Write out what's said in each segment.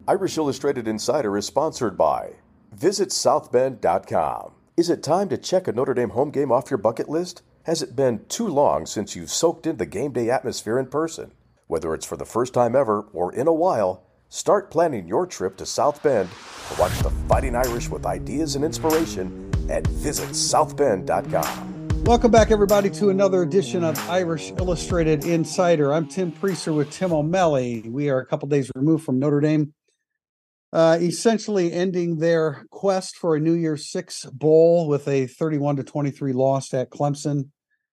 Irish Illustrated Insider is sponsored by Visit Southbend.com. Is it time to check a Notre Dame home game off your bucket list? Has it been too long since you've soaked in the game day atmosphere in person? Whether it's for the first time ever or in a while, start planning your trip to South Bend to watch the Fighting Irish with ideas and inspiration at VisitSouthBend.com. Welcome back, everybody, to another edition of Irish Illustrated Insider. I'm Tim Priester with Tim O'Malley. We are a couple days removed from Notre Dame essentially ending their quest for a New Year's Six bowl with a 31-23 loss at Clemson.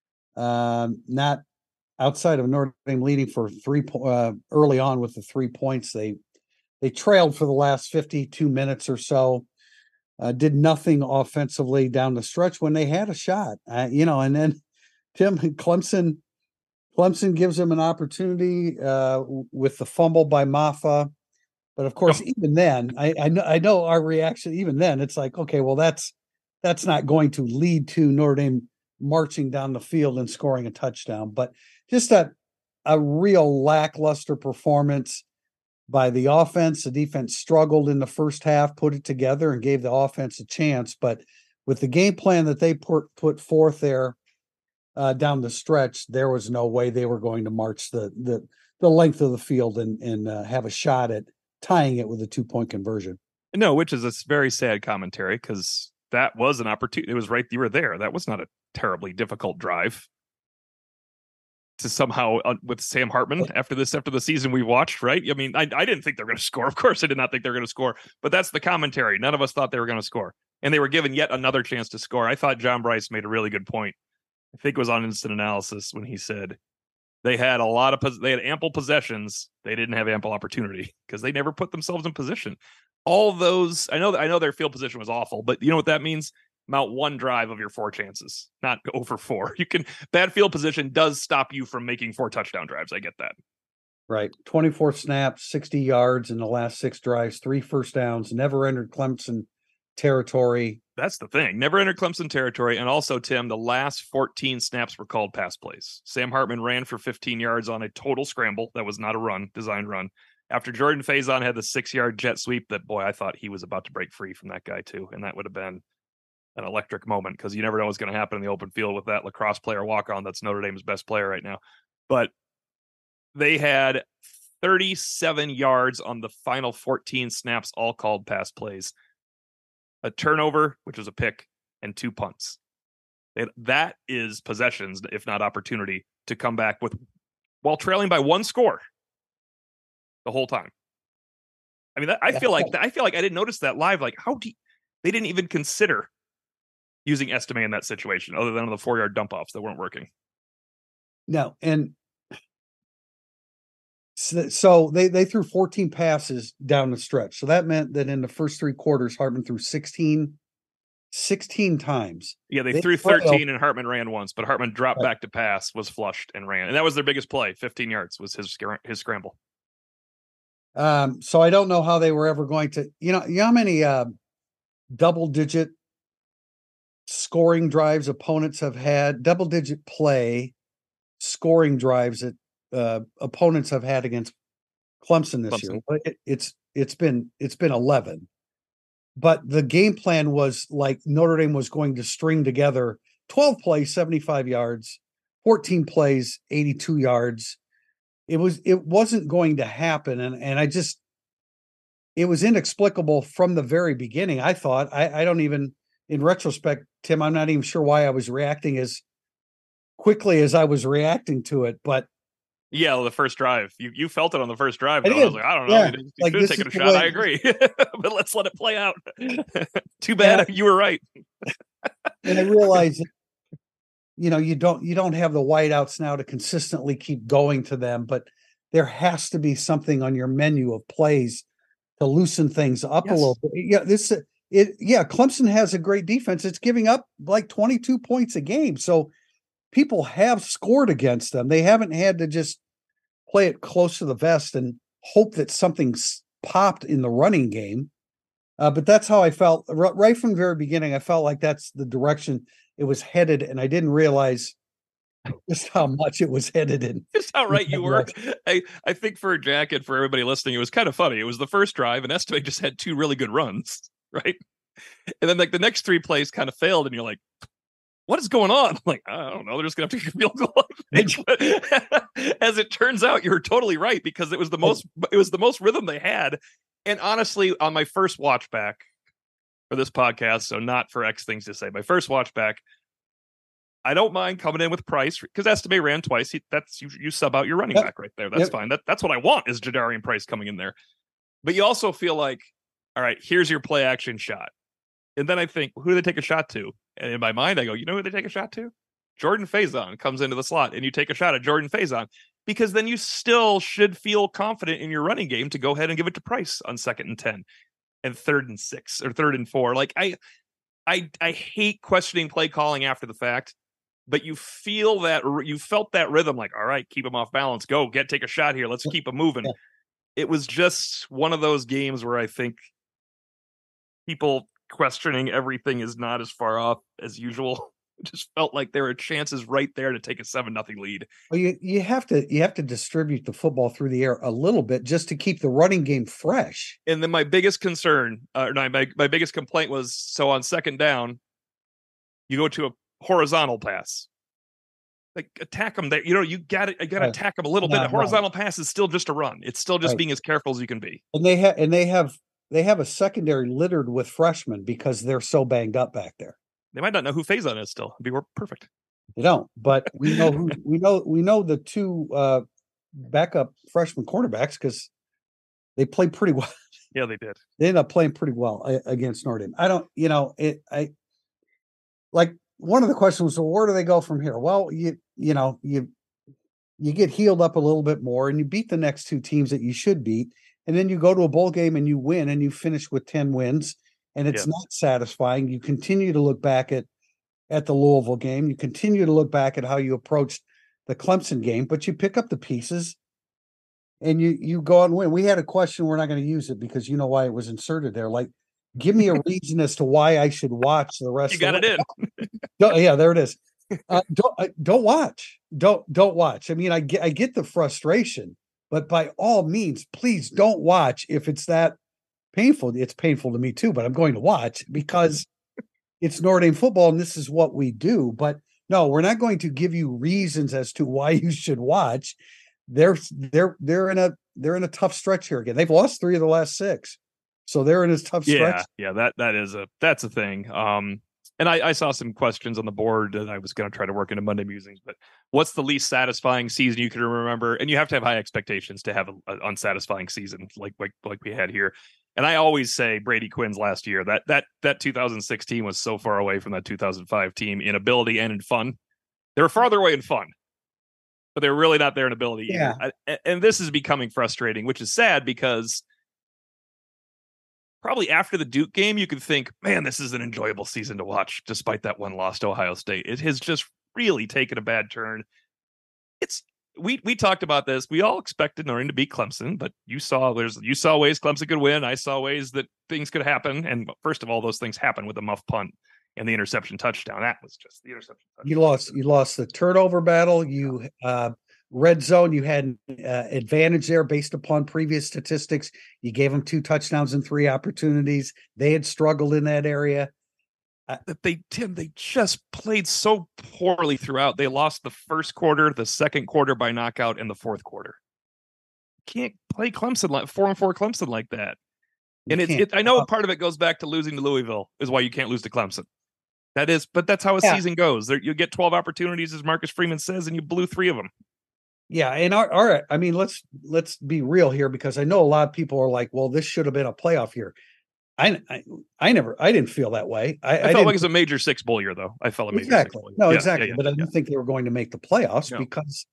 Not outside of Notre Dame leading for early on with the 3 points. They trailed for the last 52 minutes or so. Did nothing offensively down the stretch when they had a shot, and then Clemson gives them an opportunity with the fumble by Maffa. But of course, even then, I know our reaction, even then, it's like, okay, well, that's not going to lead to Notre Dame marching down the field and scoring a touchdown. But just a real lackluster performance by the offense. The defense struggled in the first half, put it together, and gave the offense a chance. But with the game plan that they put forth there down the stretch, there was no way they were going to march the length of the field and have a shot at tying it with a 2-point conversion. No, which is a very sad commentary because that was an opportunity. It was right. You were there. That was not a terribly difficult drive to somehow with Sam Hartman after the season we watched, right? I mean, I didn't think they were going to score. Of course, I did not think they were going to score, but that's the commentary. None of us thought they were going to score, and they were given yet another chance to score. I thought John Bryce made a really good point. I think it was on Instant Analysis when he said they had ample possessions. They didn't have ample opportunity because they never put themselves in position. All those, I know their field position was awful, but you know what that means? Mount one drive of your 4 chances, not over 4. Bad field position does stop you from making 4 touchdown drives. I get that. Right. 24 snaps, 60 yards in the last 6 drives, 3 first downs, never entered Clemson territory. That's the thing. Never entered Clemson territory. And also, Tim, the last 14 snaps were called pass plays. Sam Hartman ran for 15 yards on a total scramble. That was not a run, designed run. After Jordan Faison had the 6-yard jet sweep, that boy, I thought he was about to break free from that guy too. And that would have been an electric moment because you never know what's going to happen in the open field with that lacrosse player walk-on that's Notre Dame's best player right now. But they had 37 yards on the final 14 snaps, all called pass plays. A turnover, which was a pick, and 2 punts. That is possessions, if not opportunity, to come back while trailing by 1 score the whole time. I mean, I feel like I didn't notice that live. Like, they didn't even consider using Estime in that situation, other than on the 4-yard dump offs that weren't working. No, and so they threw 14 passes down the stretch. So that meant that in the first 3 quarters, Hartman threw 16 times. Yeah, they threw 13 and Hartman ran once, but Hartman dropped back to pass, was flushed, and ran. And that was their biggest play. 15 yards was his scramble. So I don't know how they were ever going to, you know how many double-digit scoring drives opponents have had, double-digit play scoring drives that opponents have had against Clemson this year. It's been 11. But the game plan was like Notre Dame was going to string together 12 plays, 75 yards, 14 plays, 82 yards. It wasn't going to happen. And it was inexplicable from the very beginning. I thought, I don't even, in retrospect, Tim, I'm not even sure why I was reacting as quickly as I was reacting to it, but yeah, the first drive, you felt it on the first drive. I was like, I don't know, you should have taken a shot. I agree, but let's let it play out. Too bad you were right. And I realized, you don't have the whiteouts now to consistently keep going to them, but there has to be something on your menu of plays to loosen things up a little bit. Yeah, Clemson has a great defense. It's giving up like 22 points a game. So people have scored against them. They haven't had to just play it close to the vest and hope that something's popped in the running game. But that's how I felt right from the very beginning. I felt like that's the direction it was headed. And I didn't realize just how much it was headed in. Just how right you were. I think for Jack and for everybody listening, it was kind of funny. It was the first drive, and Estime just had 2 really good runs, right? And then like the next 3 plays kind of failed, and you're like, what is going on? I'm like, I don't know. They're just gonna have to kick a field goal. As it turns out, you're totally right, because it was the most rhythm they had. And honestly, on my first watch back for this podcast, so not for X things to say, my first watch back, I don't mind coming in with Price, because Estime ran twice. You sub out your running back right there. That's fine. That's what I want, is Jadarian Price coming in there. But you also feel like, all right, here's your play action shot. And then I think, who do they take a shot to? And in my mind, I go, you know who they take a shot to? Jordan Faison comes into the slot, and you take a shot at Jordan Faison, because then you still should feel confident in your running game to go ahead and give it to Price on 2nd and 10 and 3rd and 6 or 3rd and 4. Like I hate questioning play calling after the fact. But you felt that rhythm, like, all right, keep him off balance. Go take a shot here. Let's keep him moving. Yeah. It was just one of those games where I think people questioning everything is not as far off as usual. It just felt like there were chances right there to take a 7-0 lead. Well, you have to distribute the football through the air a little bit just to keep the running game fresh. And then my biggest concern, my biggest complaint was, so on 2nd down, you go to a horizontal pass, like attack them there. You got to attack them a little bit. A horizontal pass is still just a run. It's still just being as careful as you can be. And they have a secondary littered with freshmen because they're so banged up back there. They might not know who Faison is still. It'd be perfect. They don't, but we know we know the 2 backup freshman quarterbacks, because they played pretty well. Yeah, they did. They ended up playing pretty well against Notre Dame. One of the questions was, well, where do they go from here? Well, you get healed up a little bit more, and you beat the next 2 teams that you should beat, and then you go to a bowl game and you win, and you finish with 10 wins, and it's not satisfying. You continue to look back at the Louisville game. You continue to look back at how you approached the Clemson game, but you pick up the pieces and you go out and win. We had a question. We're not going to use it because you know why it was inserted there. Like, give me a reason as to why I should watch the rest. You got it in. Yeah, there it is. Don't watch. Don't watch. I mean, I get the frustration, but by all means, please don't watch if it's that painful. It's painful to me too, but I'm going to watch because it's Notre Dame football and this is what we do. But no, we're not going to give you reasons as to why you should watch. They're in a tough stretch here again. They've lost 3 of the last 6. So they're in a tough stretch. Yeah, that's a thing. And I saw some questions on the board that I was going to try to work into Monday musings, but what's the least satisfying season you can remember? And you have to have high expectations to have an unsatisfying season like we had here. And I always say Brady Quinn's last year, that 2016 was so far away from that 2005 team in ability and in fun. They were farther away in fun, but they were really not there in ability either. And this is becoming frustrating, which is sad because probably after the Duke game, you could think, man, this is an enjoyable season to watch, despite that one loss to Ohio State. It has just really taken a bad turn. We talked about this. We all expected Notre Dame to beat Clemson, but you saw ways Clemson could win. I saw ways that things could happen. And first of all, those things happened with the muff punt and the interception touchdown. That was just the interception touchdown. You lost the turnover battle. You red zone, you had an advantage there based upon previous statistics. You gave them 2 touchdowns and 3 opportunities. They had struggled in that area. They just played so poorly throughout. They lost the first quarter, the second quarter by knockout, and the fourth quarter. Can't play Clemson 4-4 Clemson like that. And I know part of it goes back to losing to Louisville is why you can't lose to Clemson. But that's how a season goes. You get 12 opportunities, as Marcus Freeman says, and you blew 3 of them. Yeah, and I mean, let's be real here, because I know a lot of people are like, well, this should have been a playoff year. I didn't feel that way. I felt like it was a major 6 bowl year, though. I felt a major 6 bowl year. No, exactly. But I didn't think they were going to make the playoffs because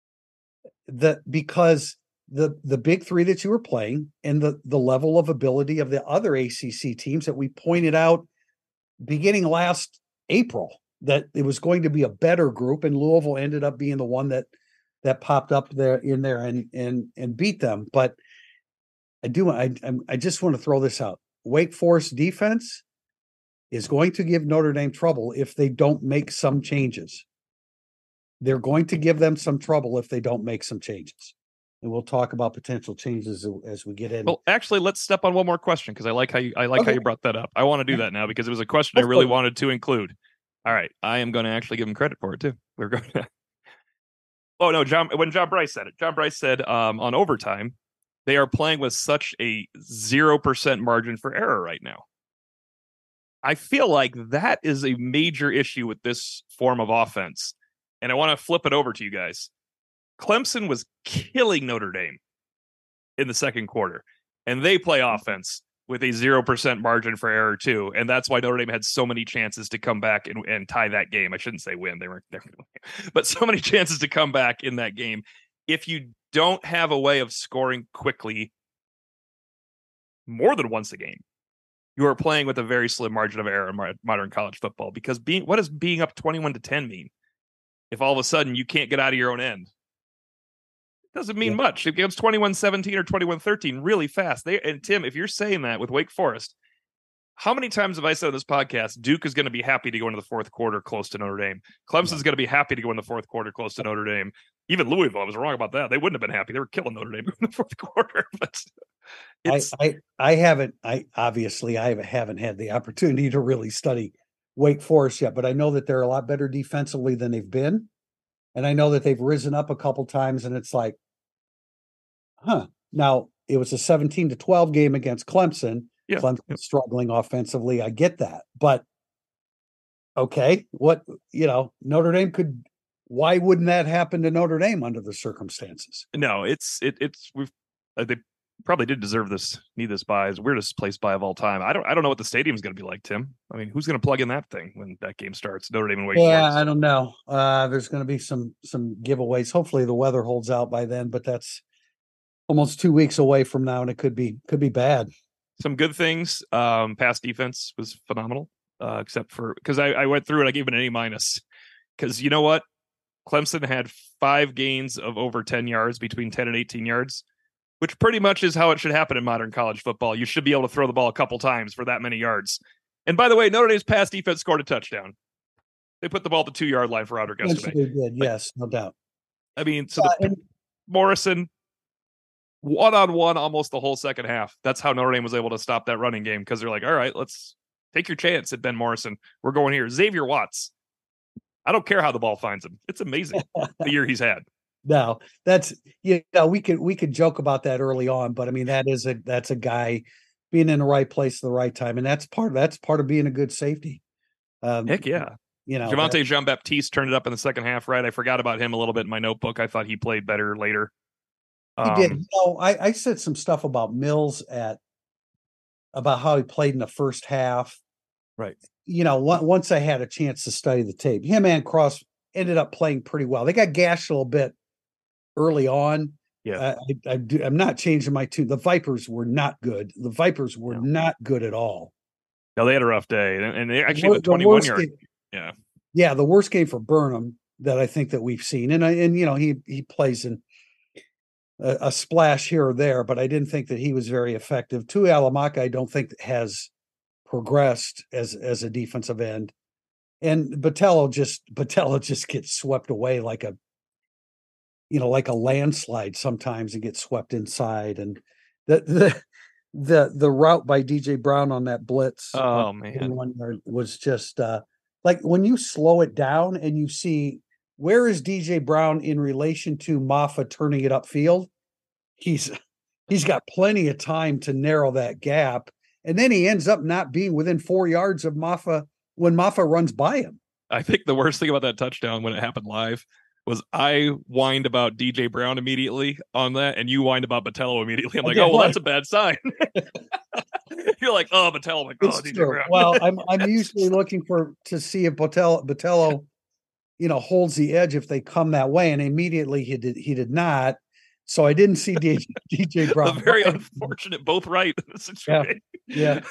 the big 3 that you were playing and the level of ability of the other ACC teams that we pointed out beginning last April, that it was going to be a better group, and Louisville ended up being the one that popped up there and beat them. But I just want to throw this out. Wake Forest defense is going to give Notre Dame trouble if they don't make some changes. they're going to give them some trouble if they don't make some changes. And we'll talk about potential changes as we get in. Well, actually, let's step on one more question because I like how you brought that up. I want to do that now because it was a question I really wanted to include. All right, I am going to actually give him credit for it too. We're going to. Oh no, when John Bryce said it, John Bryce said on overtime, they are playing with such a 0% margin for error right now. I feel like that is a major issue with this form of offense. And I want to flip it over to you guys. Clemson was killing Notre Dame in the second quarter, and they play offense with a 0% margin for error too. And that's why Notre Dame had so many chances to come back and tie that game. I shouldn't say win. They weren't there, but so many chances to come back in that game. If you don't have a way of scoring quickly more than once a game, you are playing with a very slim margin of error in modern college football, because what does being up 21-10 mean if all of a sudden you can't get out of your own end? It doesn't mean much. It becomes 21-17 or 21-13 really fast. And Tim, if you're saying that with Wake Forest, how many times have I said on this podcast, Duke is going to be happy to go into the fourth quarter close to Notre Dame. Clemson's going to be happy to go in the fourth quarter close to Notre Dame. Even Louisville, I was wrong about that. They wouldn't have been happy. They were killing Notre Dame in the fourth quarter. But I haven't had the opportunity to really study Wake Forest yet, but I know that they're a lot better defensively than they've been. And I know that they've risen up a couple times, and it's like, Now, it was a 17-12 game against Clemson. Yeah. Clemson struggling offensively. I get that. But, okay, Notre Dame could – why wouldn't that happen to Notre Dame under the circumstances? No, they probably did deserve this, need this bye. It's the weirdest place bye of all time. I don't know what the stadium's going to be like, Tim. I mean, who's going to plug in that thing when that game starts? Notre Dame and Wake Forest. Yeah, I don't know. There's going to be some giveaways. Hopefully the weather holds out by then, but that's almost 2 weeks away from now, and it could be bad. Some good things. Pass defense was phenomenal, except for because I went through it. I gave it an A-, because you know what? Clemson had 5 gains of over 10 yards, between 10 and 18 yards, which pretty much is how it should happen in modern college football. You should be able to throw the ball a couple times for that many yards. And by the way, Notre Dame's pass defense scored a touchdown. They put the ball at the 2-yard line for Roderick Estime. They did, yes, no doubt. I mean, so Morrison, one-on-one almost the whole second half. That's how Notre Dame was able to stop that running game, because they're like, all right, let's take your chance at Ben Morrison. We're going here. Xavier Watts. I don't care how the ball finds him. It's amazing the year he's had. No, that's we could joke about that early on, but I mean that's a guy being in the right place at the right time, and that's part of being a good safety. Heck yeah. Javonte Jean-Baptiste turned it up in the second half, right? I forgot about him a little bit in my notebook. I thought he played better later. He did. I said some stuff about Mills about how he played in the first half. Right. Once I had a chance to study the tape, him and Cross ended up playing pretty well. They got gashed a little bit early on. Yeah. I'm not changing my tune. The Vipers were not good. The Vipers were not good at all. No, they had a rough day, and they actually had 21 yards. Yeah. Yeah, the worst game for Burnham that I think that we've seen, and he plays in a splash here or there, but I didn't think that he was very effective. Tui Alamaka, I don't think has progressed as a defensive end, and Botello just gets swept away like a landslide sometimes, and gets swept inside. And the route by DJ Brown on that blitz, was just like when you slow it down and you see where is DJ Brown in relation to Maffa turning it upfield, he's got plenty of time to narrow that gap. And then he ends up not being within 4 yards of Maffa when Maffa runs by him. I think the worst thing about that touchdown when it happened live was I whined about DJ Brown immediately on that, and you whined about Botello immediately. I'm like, that's a bad sign. You're like, oh, Botello. I'm like, DJ Brown. Well, I'm usually looking to see if Botello, holds the edge if they come that way, and immediately he did not. So I didn't see DJ Brown. Very unfortunate, both right. Yeah.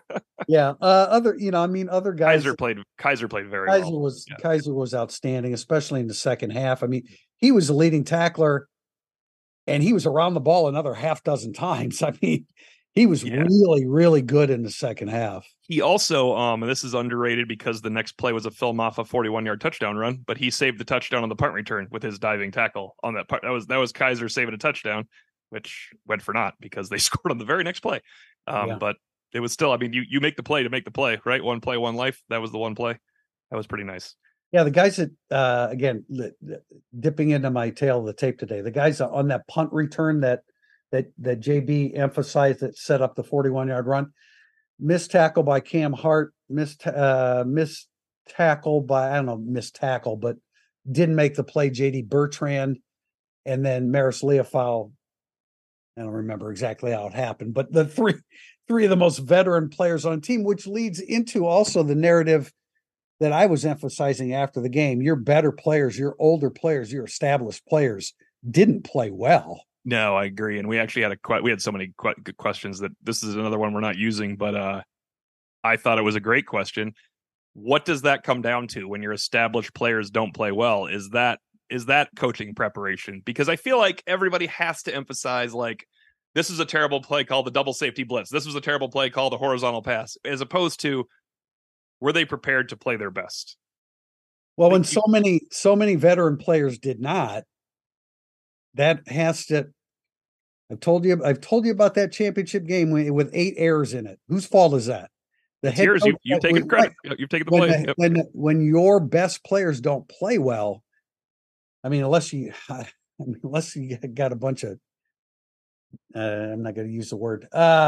Other guys. Kaiser played very well. Kaiser was outstanding, especially in the second half. I mean, he was the leading tackler, and he was around the ball another half dozen times. I mean, He was Yeah. really, really good in the second half. He also, and this is underrated because the next play was a film off a 41-yard touchdown run, but he saved the touchdown on the punt return with his diving tackle on that part. That was Kaiser saving a touchdown, which went for naught because they scored on the very next play. But it was still, I mean, you make the play to make the play, right? One play, one life. That was the one play. That was pretty nice. Yeah, the guys that again dipping into my tail of the tape today, the guys on that punt return that JB emphasized that set up the 41-yard run, missed tackle by Cam Hart, missed tackle by, I don't know, missed tackle, but didn't make the play, JD Bertrand, and then Maris Leofau. I don't remember exactly how it happened, but the three of the most veteran players on the team, which leads into also the narrative that I was emphasizing after the game. Your better players, your older players, your established players didn't play well. No, I agree. And we actually had so many good questions that this is another one we're not using, but I thought it was a great question. What does that come down to when your established players don't play well? Is that coaching preparation? Because I feel like everybody has to emphasize, like, this is a terrible play called the double safety blitz. This was a terrible play called a horizontal pass, as opposed to, were they prepared to play their best? Well, when so many veteran players did not, that has to. I've told you about that championship game with 8 errors in it. Whose fault is that? The head coach, you've taken credit. You've taken the play. When your best players don't play well, I mean, unless you got a bunch of, I'm not going to use the word.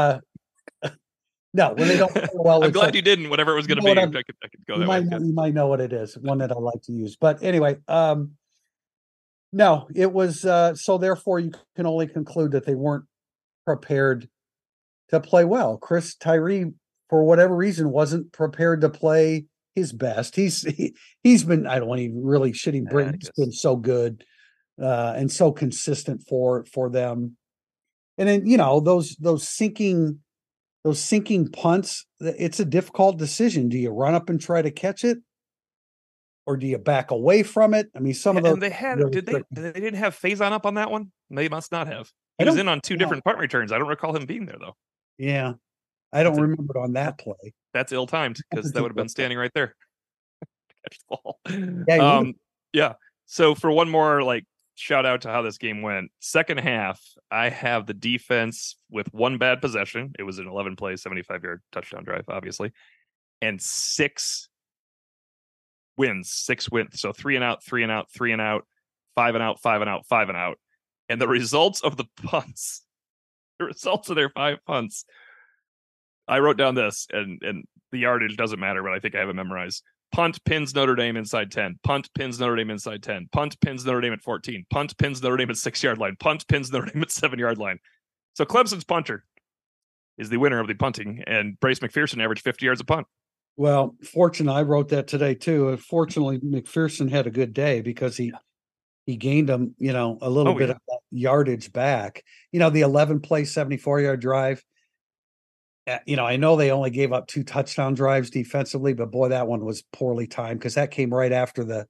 No, when they don't play well. I'm glad you didn't. Whatever it was going to be, I could go that way. You might know what it is. One that I like to use, but anyway, no, it was. So therefore, you can only conclude that they weren't prepared to play well. Chris Tyree, for whatever reason, wasn't prepared to play his best. He's been. I don't want to really shit him. He's been so good and so consistent for them. And then those sinking punts, it's a difficult decision. Do you run up and try to catch it, or do you back away from it? I mean, some of those. They didn't have Faison up on that one? They must not have. He was in on 2 different punt returns. I don't recall him being there though. Yeah, I don't remember on that play. That's ill-timed because that would have been standing right there. Catch the ball. Yeah. Yeah. So for one more shout out to how this game went. Second half, I have the defense with 1 bad possession. It was an 11-play, 75-yard touchdown drive, obviously, and 6 wins. 6 wins. So 3 and out, 3 and out, 3 and out, 5 and out, 5 and out, 5 and out. And the results of the punts, the results of their 5 punts, I wrote down this, and the yardage doesn't matter, but I think I have it memorized. Punt pins Notre Dame inside 10. Punt pins Notre Dame inside 10. Punt pins Notre Dame at 14. Punt pins Notre Dame at 6-yard line. Punt pins Notre Dame at 7-yard line. So Clemson's punter is the winner of the punting, and Brace McPherson averaged 50 yards a punt. Well, fortunately, I wrote that today too. Fortunately, McPherson had a good day because he gained them, a little bit of that yardage back. The 11-play, 74-yard drive. I know they only gave up 2 touchdown drives defensively, but boy, that one was poorly timed because that came right after the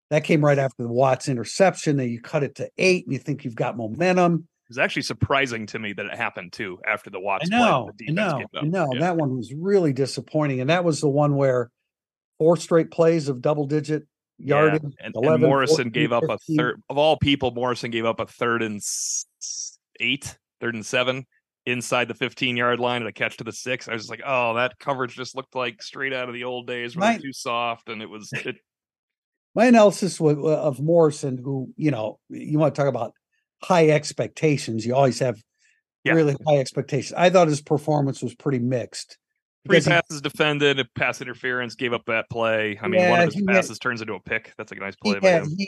Watts interception. And you cut it to 8, and you think you've got momentum. It was actually surprising to me that it happened too after the Watts play. I know. That one was really disappointing, and that was the one where 4 straight plays of double-digit yardage. And Morrison gave up a third. Of all people, Morrison gave up a 3rd and 8, 3rd and 7. Inside the 15-yard line and a catch to the 6. I was just like, oh, that coverage just looked like straight out of the old days where they're too soft. And it was my analysis of Morrison, who, you want to talk about high expectations. You always have really high expectations. I thought his performance was pretty mixed. 3 passes defended, a pass interference, gave up that play. I mean, one of his passes turns into a pick. That's a nice play by him.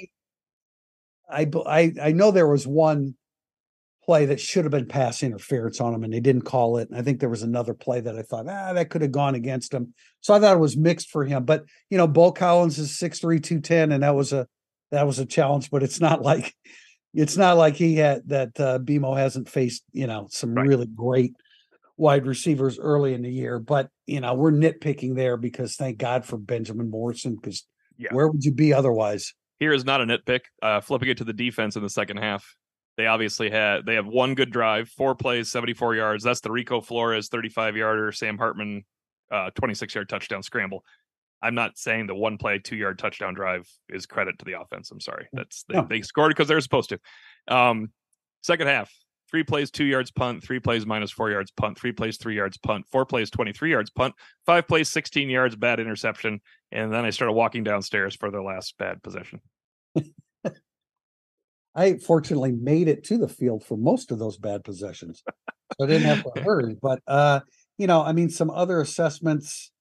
I know there was one play that should have been pass interference on him, and they didn't call it. And I think there was another play that I thought, that could have gone against him. So I thought it was mixed for him. But Bo Collins is 6'3", 210, and that was a challenge. But it's not like he had that. BMO hasn't faced some really great wide receivers early in the year. But we're nitpicking there because thank God for Benjamin Morrison, because where would you be otherwise? Here is not a nitpick. Flipping it to the defense in the second half. They have one good drive, 4 plays, 74 yards. That's the Rico Flores 35-yarder, Sam Hartman 26-yard touchdown scramble. I'm not saying the 1 play, 2-yard touchdown drive is credit to the offense. I'm sorry. They scored because they're supposed to. Second half, 3 plays, 2 yards punt, 3 plays minus 4 yards punt, 3 plays, 3 yards punt, 4 plays, 23 yards punt, 5 plays, 16 yards, bad interception. And then I started walking downstairs for their last bad possession. I fortunately made it to the field for most of those bad possessions. So I didn't have to hurry. But, some other assessments,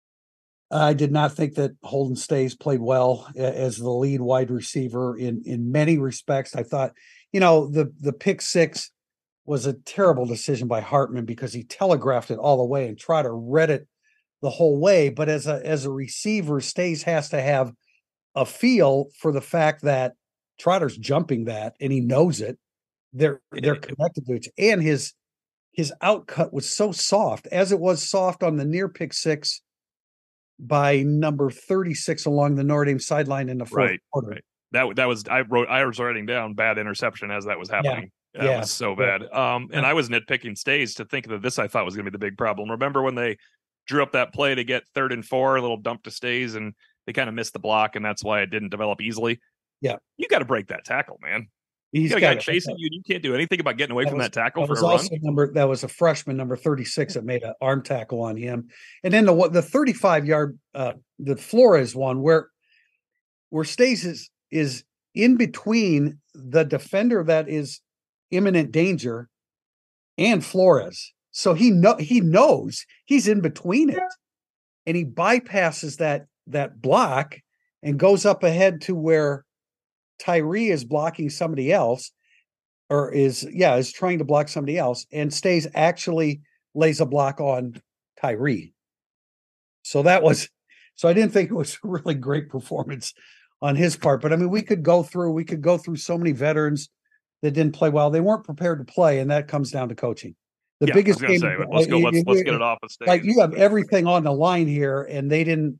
I did not think that Holden Staes played well as the lead wide receiver in many respects. I thought, the pick six was a terrible decision by Hartman because he telegraphed it all the way and Trotter read it the whole way. But as a receiver, Staes has to have a feel for the fact that Trotter's jumping that and he knows it. They're connected to it. And his outcut was so soft, as it was soft on the near pick six by number 36 along the Notre Dame sideline in the fourth quarter. Right. That was I was writing down bad interception as that was happening. Yeah. That was so bad. And I was nitpicking Staes to think that this I thought was going to be the big problem. Remember when they drew up that play to get 3rd and 4, a little dump to Staes, and they kind of missed the block, and that's why it didn't develop easily. Yeah, you got to break that tackle, man. He's got a guy chasing you. You can't do anything about getting away from that tackle for a run. That was a freshman, number 36, that made an arm tackle on him. And then the 35-yard, the Flores one, where Staes is in between the defender that is imminent danger and Flores. So he knows he's in between it, and he bypasses that block and goes up ahead to where Tyree is blocking somebody else, or is trying to block somebody else, and Staes actually lays a block on Tyree. So I didn't think it was a really great performance on his part. But I mean, we could go through so many veterans that didn't play well. They weren't prepared to play, and that comes down to coaching. The biggest game. Let's get it off of Staes. Like, you have everything on the line here, and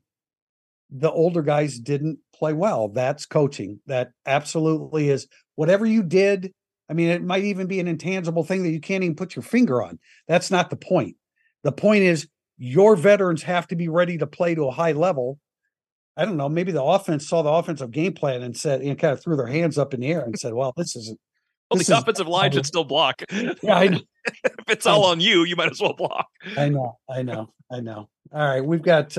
the older guys didn't play well. That's coaching. That absolutely is. Whatever you did, I mean, it might even be an intangible thing that you can't even put your finger on. That's not the point. The point is your veterans have to be ready to play to a high level. I don't know. Maybe the offense saw the offensive game plan and said, and kind of threw their hands up in the air and said, well, this isn't. Well, the offensive line should still block. Yeah, I know. If it's all on you, you might as well block. I know. All right. We've got,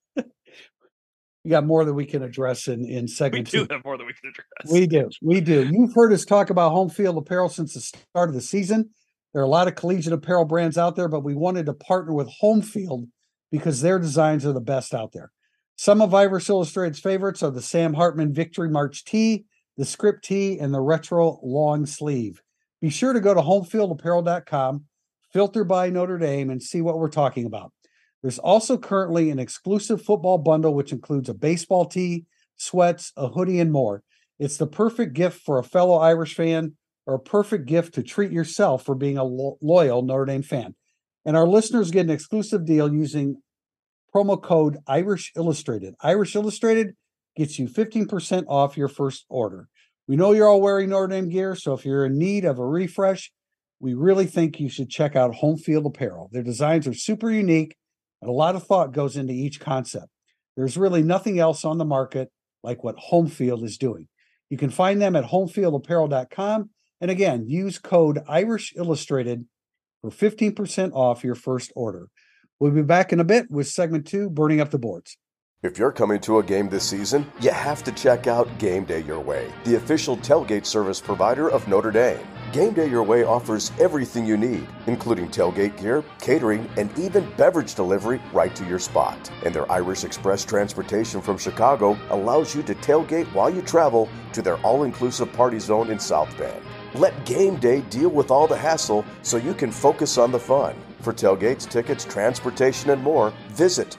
we got more that we can address in segment 2. We do have more that we can address. We do. You've heard us talk about home field apparel since the start of the season. There are a lot of collegiate apparel brands out there, but we wanted to partner with Home Field because their designs are the best out there. Some of Irish Illustrated's favorites are the Sam Hartman Victory March tee, the script tee, and the retro long sleeve. Be sure to go to homefieldapparel.com, filter by Notre Dame, and see what we're talking about. There's also currently an exclusive football bundle, which includes a baseball tee, sweats, a hoodie, and more. It's the perfect gift for a fellow Irish fan, or a perfect gift to treat yourself for being a loyal Notre Dame fan. And our listeners get an exclusive deal using promo code Irish Illustrated. Irish Illustrated gets you 15% off your first order. We know you're all wearing Notre Dame gear, so if you're in need of a refresh, we really think you should check out Home Field Apparel. Their designs are super unique, and a lot of thought goes into each concept. There's really nothing else on the market like what Home Field is doing. You can find them at homefieldapparel.com. And again, use code Irish Illustrated for 15% off your first order. We'll be back in a bit with segment 2, Burning Up the Boards. If you're coming to a game this season, you have to check out Game Day Your Way, the official tailgate service provider of Notre Dame. Game Day Your Way offers everything you need, including tailgate gear, catering, and even beverage delivery right to your spot. And their Irish Express transportation from Chicago allows you to tailgate while you travel to their all-inclusive party zone in South Bend. Let Game Day deal with all the hassle so you can focus on the fun. For tailgates, tickets, transportation, and more, visit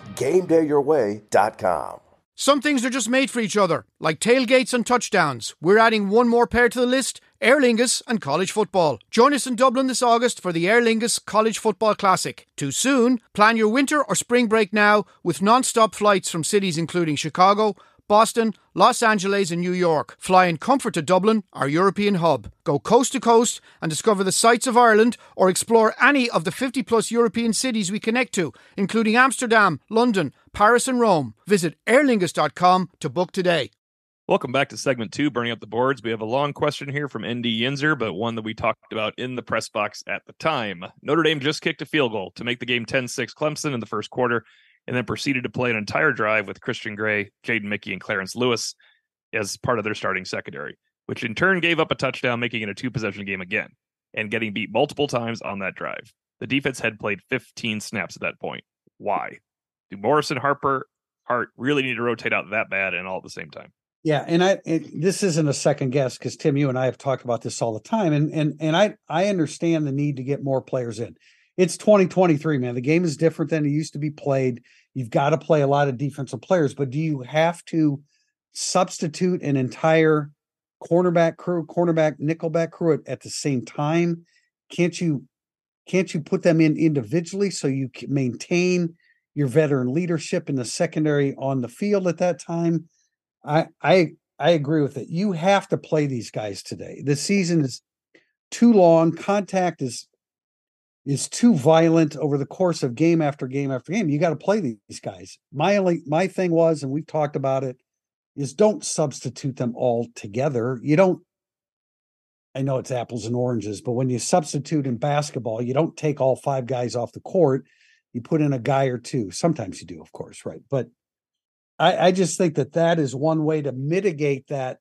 GameDayYourWay.com. Some things are just made for each other, like tailgates and touchdowns. We're adding one more pair to the list, Aer Lingus and college football. Join us in Dublin this August for the Aer Lingus College Football Classic. Too soon? Plan your winter or spring break now with non-stop flights from cities including Chicago, Boston, Los Angeles and New York. Fly in comfort to Dublin, our European hub. Go coast to coast and discover the sights of Ireland or explore any of the 50 plus European cities we connect to, including Amsterdam, London, Paris and Rome. Visit aerlingus.com to book today. Welcome back to segment 2, Burning Up the Boards. We have a long question here from ND Yinzer, but one that we talked about in the press box at the time. Notre Dame just kicked a field goal to make the game 10-6 Clemson in the first quarter, and then proceeded to play an entire drive with Christian Gray, Jaden Mickey, and Clarence Lewis as part of their starting secondary, which in turn gave up a touchdown, making it a 2-possession game again, and getting beat multiple times on that drive. The defense had played 15 snaps at that point. Why? Do Morrison, Harper, Hart really need to rotate out that bad and all at the same time? Yeah, and this isn't a second guess because Tim, you and I have talked about this all the time, and I understand the need to get more players in. It's 2023, man. The game is different than it used to be played. You've got to play a lot of defensive players, but do you have to substitute an entire cornerback, nickelback crew at the same time? Can't you put them in individually so you can maintain your veteran leadership in the secondary on the field at that time? I agree with it. You have to play these guys today. The season is too long. Contact is too violent over the course of game after game after game. You got to play these guys. My thing was, and we've talked about it, is don't substitute them all together. I know it's apples and oranges, but when you substitute in basketball, you don't take all 5 guys off the court. You put in a guy or two. Sometimes you do, of course, right? But I just think that is one way to mitigate that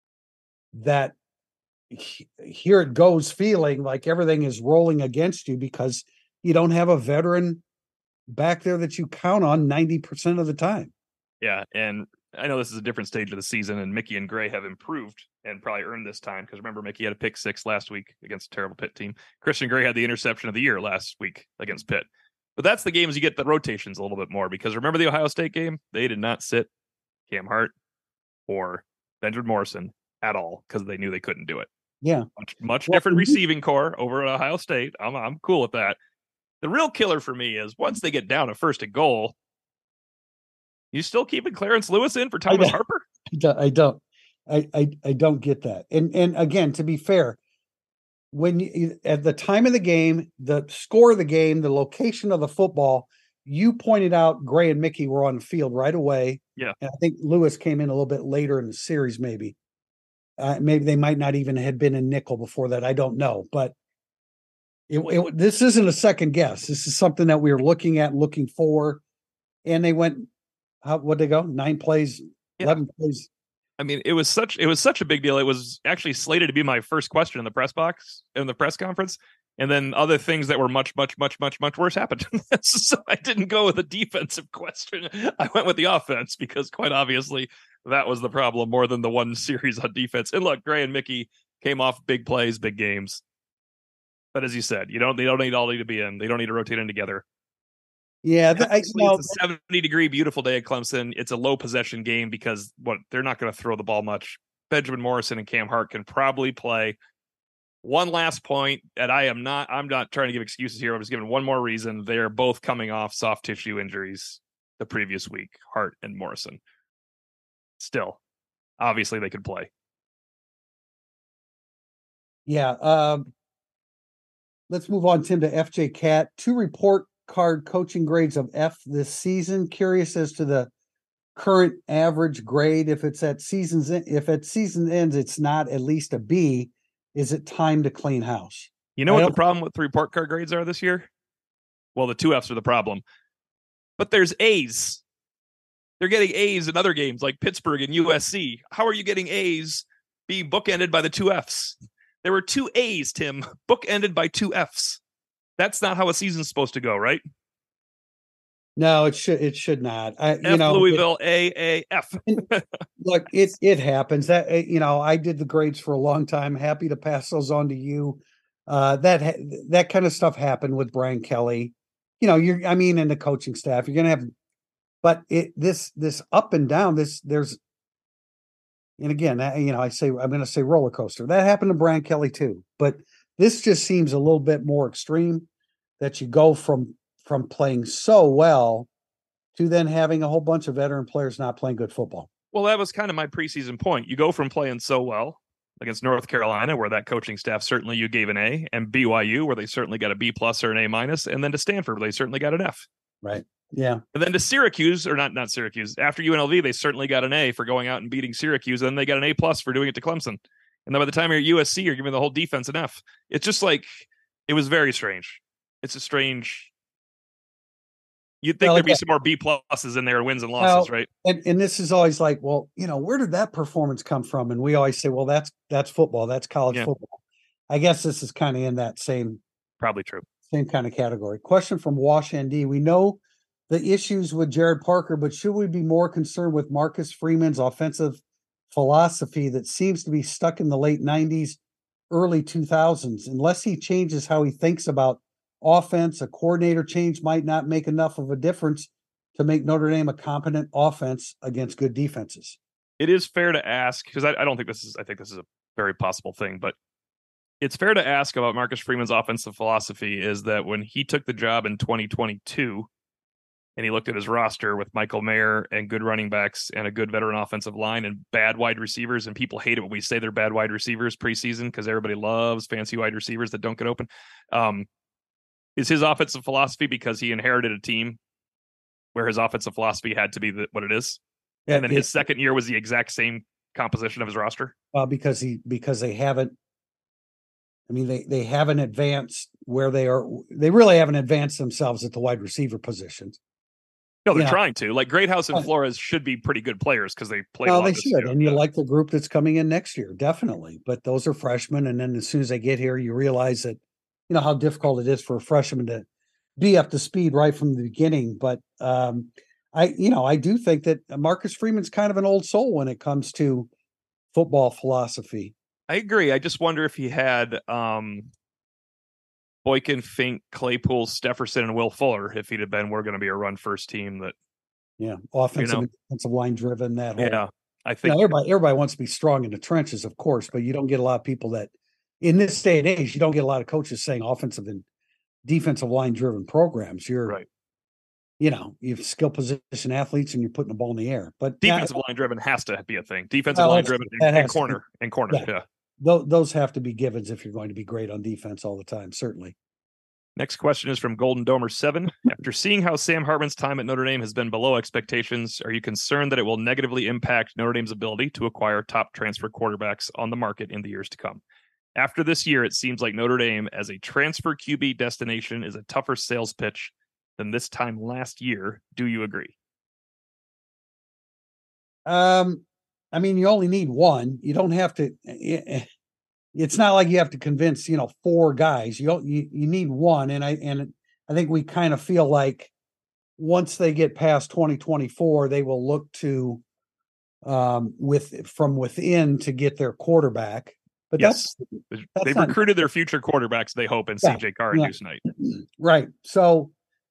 here it goes feeling like everything is rolling against you because you don't have a veteran back there that you count on 90% of the time. Yeah, and I know this is a different stage of the season, and Mickey and Gray have improved and probably earned this time because remember, Mickey had a pick 6 last week against a terrible Pitt team. Christian Gray had the interception of the year last week against Pitt. But that's the games you get the rotations a little bit more because remember the Ohio State game? They did not sit Cam Hart or Benjamin Morrison at all because they knew they couldn't do it. Yeah. Much different receiving core over at Ohio State. I'm cool with that. The real killer for me is once they get down at 1st and goal, you still keeping Clarence Lewis in for Thomas Harper? I don't get that. And again, to be fair, when you, at the time of the game, the score of the game, the location of the football, you pointed out Gray and Mickey were on the field right away. Yeah. And I think Lewis came in a little bit later in the series, maybe. Maybe they might not even have been in nickel before that. I don't know. But this isn't a second guess. This is something that we were looking at and looking for. And they went, what'd they go? 9 plays, 11 plays. I mean, it was such a big deal. It was actually slated to be my first question in the press box in the press conference. And then other things that were much worse happened. So I didn't go with a defensive question. I went with the offense because quite obviously that was the problem more than the one series on defense. And look, Gray and Mickey came off big plays, big games. But as you said, they don't need all to be in. They don't need to rotate in together. Yeah, it's a 70-degree beautiful day at Clemson. It's a low possession game because they're not going to throw the ball much. Benjamin Morrison and Cam Hart can probably play. One last point, and I'm not trying to give excuses here. I'm just giving one more reason. They're both coming off soft tissue injuries the previous week, Hart and Morrison. Still, obviously they could play. Yeah. Let's move on, Tim, to FJ Cat. 2 report card coaching grades of F this season. Curious as to the current average grade. If at season ends, it's not at least a B. Is it time to clean house? You know what the problem with the report card grades are this year? Well, the 2 Fs are the problem. But there's A's. They're getting A's in other games like Pittsburgh and USC. How are you getting A's being bookended by the 2 Fs? There were 2 A's, Tim, bookended by 2 Fs. That's not how a season's supposed to go, right? No, it should not. Louisville, A, F. Look, it happens. That I did the grades for a long time. Happy to pass those on to you. That kind of stuff happened with Brian Kelly. And the coaching staff. You're gonna have, but this up and down. And again, I'm going to say roller coaster. That happened to Brian Kelly too. But this just seems a little bit more extreme. That you go from playing so well to then having a whole bunch of veteran players not playing good football. Well, that was kind of my preseason point. You go from playing so well against North Carolina, where that coaching staff certainly you gave an A, and BYU, where they certainly got a B plus or an A minus, and then to Stanford, where they certainly got an F. Right. Yeah. And then to Syracuse, or not Syracuse, after UNLV, they certainly got an A for going out and beating Syracuse, and then they got an A plus for doing it to Clemson. And then by the time you're at USC, you're giving the whole defense an F. It's just like, it was very strange. It's a strange. You'd think there'd be some more B pluses in there, wins and losses, right? And this is always like, well, where did that performance come from? And we always say, well, that's football, that's college football. I guess this is kind of in that same, probably true, same kind of category. Question from Wash ND. We know the issues with Gerad Parker, but should we be more concerned with Marcus Freeman's offensive philosophy that seems to be stuck in the late 90s, early 2000s? Unless he changes how he thinks about offense, a coordinator change might not make enough of a difference to make Notre Dame a competent offense against good defenses. It is fair to ask, because I don't think this is, I think this is a very possible thing, but it's fair to ask about Marcus Freeman's offensive philosophy is that when he took the job in 2022 and he looked at his roster with Michael Mayer and good running backs and a good veteran offensive line and bad wide receivers, and people hate it when we say they're bad wide receivers preseason because everybody loves fancy wide receivers that don't get open. Is his offensive philosophy because he inherited a team where his offensive philosophy had to be what it is? Yeah, and then his second year was the exact same composition of his roster? Because they haven't, they haven't advanced where they are. They really haven't advanced themselves at the wide receiver positions. No, they're trying to. Like Greathouse and Flores should be pretty good players because they play. No, they should. And you like the group that's coming in next year, definitely. But those are freshmen. And then as soon as they get here, you realize that, how difficult it is for a freshman to be up to speed right from the beginning. But I do think that Marcus Freeman's kind of an old soul when it comes to football philosophy. I agree. I just wonder if he had Boykin, Fink, Claypool, Stefferson, and Will Fuller, if he'd have been, we're going to be a run first team that. Yeah. Offensive and defensive line driven, that whole. Yeah. I think everybody wants to be strong in the trenches, of course, but you don't get a lot of people that in this day and age, you don't get a lot of coaches saying offensive and defensive line driven programs. You're right. You have skill position athletes and you're putting the ball in the air, but defensive line driven has to be a thing. Defensive line driven and corner. Yeah. Those have to be givens if you're going to be great on defense all the time. Certainly. Next question is from Golden Domer 7. After seeing how Sam Hartman's time at Notre Dame has been below expectations, are you concerned that it will negatively impact Notre Dame's ability to acquire top transfer quarterbacks on the market in the years to come? After this year, it seems like Notre Dame as a transfer QB destination is a tougher sales pitch than this time last year. Do you agree? You only need one. You don't have to. It's not like you have to convince, 4 guys. You need one, and I think we kind of feel like once they get past 2024, they will look to from within to get their quarterback. But yes, they've recruited their future quarterbacks. They hope in CJ Carr and Deuce Knight. Right. So,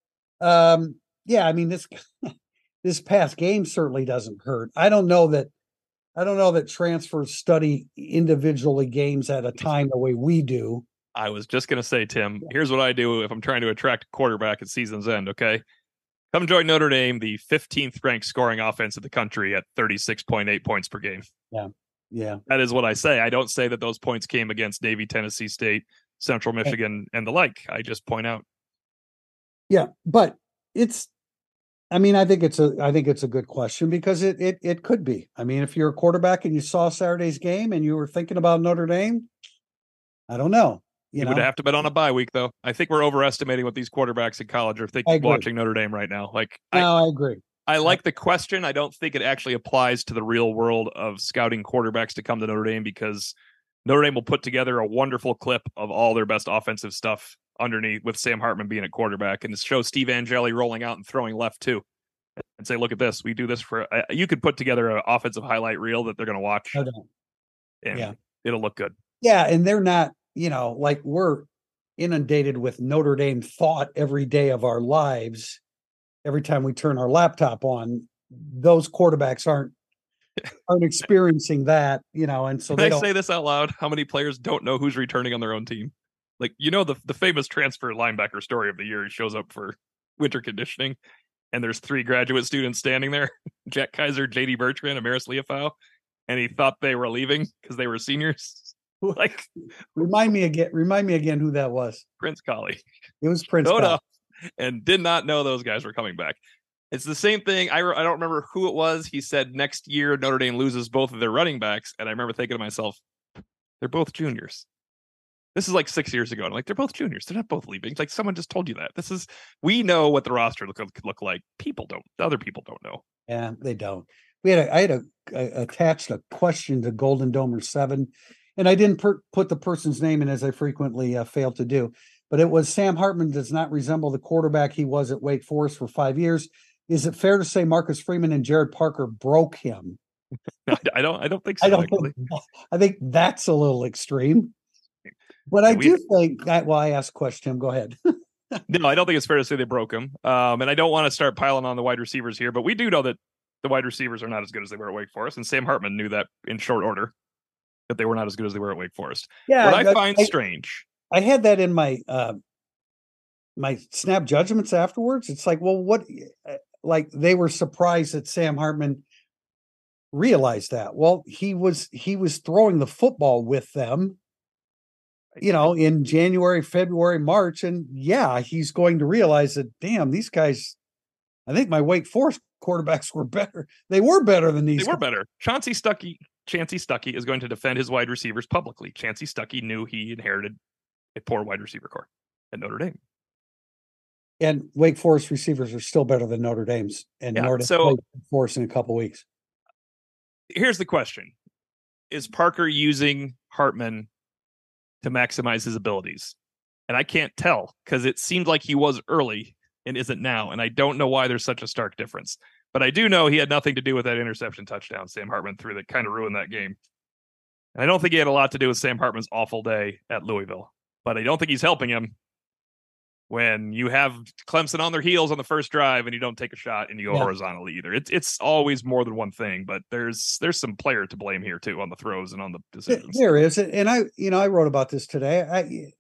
this past game certainly doesn't hurt. I don't know that transfers study individually games at a time the way we do. I was just going to say, Tim, here's what I do if I'm trying to attract a quarterback at season's end, okay? Come join Notre Dame, the 15th ranked scoring offense in the country at 36.8 points per game. Yeah. Yeah. That is what I say. I don't say that those points came against Navy, Tennessee State, Central Michigan, and the like. I just point out. Yeah, but I think it's a good question because it could be. If you're a quarterback and you saw Saturday's game and you were thinking about Notre Dame, I don't know. You would have to bet on a bye week, though. I think we're overestimating what these quarterbacks in college are thinking watching Notre Dame right now. I agree. I like the question. I don't think it actually applies to the real world of scouting quarterbacks to come to Notre Dame because Notre Dame will put together a wonderful clip of all their best offensive stuff underneath with Sam Hartman being at quarterback and show Steve Angeli rolling out and throwing left too and say, look at this. We do this for, you could put together an offensive highlight reel that they're going to watch. And it'll look good. Yeah. And they're not, we're inundated with Notre Dame thought every day of our lives. Every time we turn our laptop on, those quarterbacks aren't experiencing that, and so Can I say this out loud? How many players don't know who's returning on their own team? The famous transfer linebacker story of the year. He shows up for winter conditioning. and there's 3 graduate students standing there, Jack Kaiser, JD Bertrand, and Maris Leofau, and he thought they were leaving because they were seniors. Like, remind me again who that was. Prince Colley. It was Prince Showed Colley. up and did not know those guys were coming back. It's the same thing. I don't remember who it was. He said next year Notre Dame loses both of their running backs, and I remember thinking to myself, they're both juniors. This is like 6 years ago. I'm like, they're both juniors. They're not both leaving. It's like someone just told you that. We know what the roster look like. People don't. Other people don't know. Yeah, they don't. I had attached a question to Golden Domer 7, and I didn't put the person's name in, as I frequently fail to do. But it was, Sam Hartman does not resemble the quarterback he was at Wake Forest for 5 years. Is it fair to say Marcus Freeman and Jared Parker broke him? I don't think so. I think that's a little extreme. But I do think that, well, I asked a question. Go ahead. No, I don't think it's fair to say they broke him. And I don't want to start piling on the wide receivers here, but we do know that the wide receivers are not as good as they were at Wake Forest. And Sam Hartman knew that in short order, that they were not as good as they were at Wake Forest. Yeah, what I find strange. I had that in my my snap judgments afterwards. It's like, well, what, like they were surprised that Sam Hartman realized that. Well, he was throwing the football with them, in January, February, March. And yeah, he's going to realize that, damn, these guys, I think my Wake Forest quarterbacks were better. They were better than these. They were better. Chancey Stuckey is going to defend his wide receivers publicly. Chancey Stuckey knew he inherited a poor wide receiver core at Notre Dame. And Wake Forest receivers are still better than Notre Dame's. And Notre Dame plays Wake Forest in a couple weeks. Here's the question. Is Parker using Hartman to maximize his abilities? And I can't tell, because it seemed like he was early and isn't now. And I don't know why there's such a stark difference. But I do know he had nothing to do with that interception touchdown Sam Hartman threw that kind of ruined that game. And I don't think he had a lot to do with Sam Hartman's awful day at Louisville. But I don't think he's helping him when you have Clemson on their heels on the first drive and you don't take a shot and you go horizontally either. It's always more than one thing, but there's some player to blame here too on the throws and on the decisions. There is. And I wrote about this today.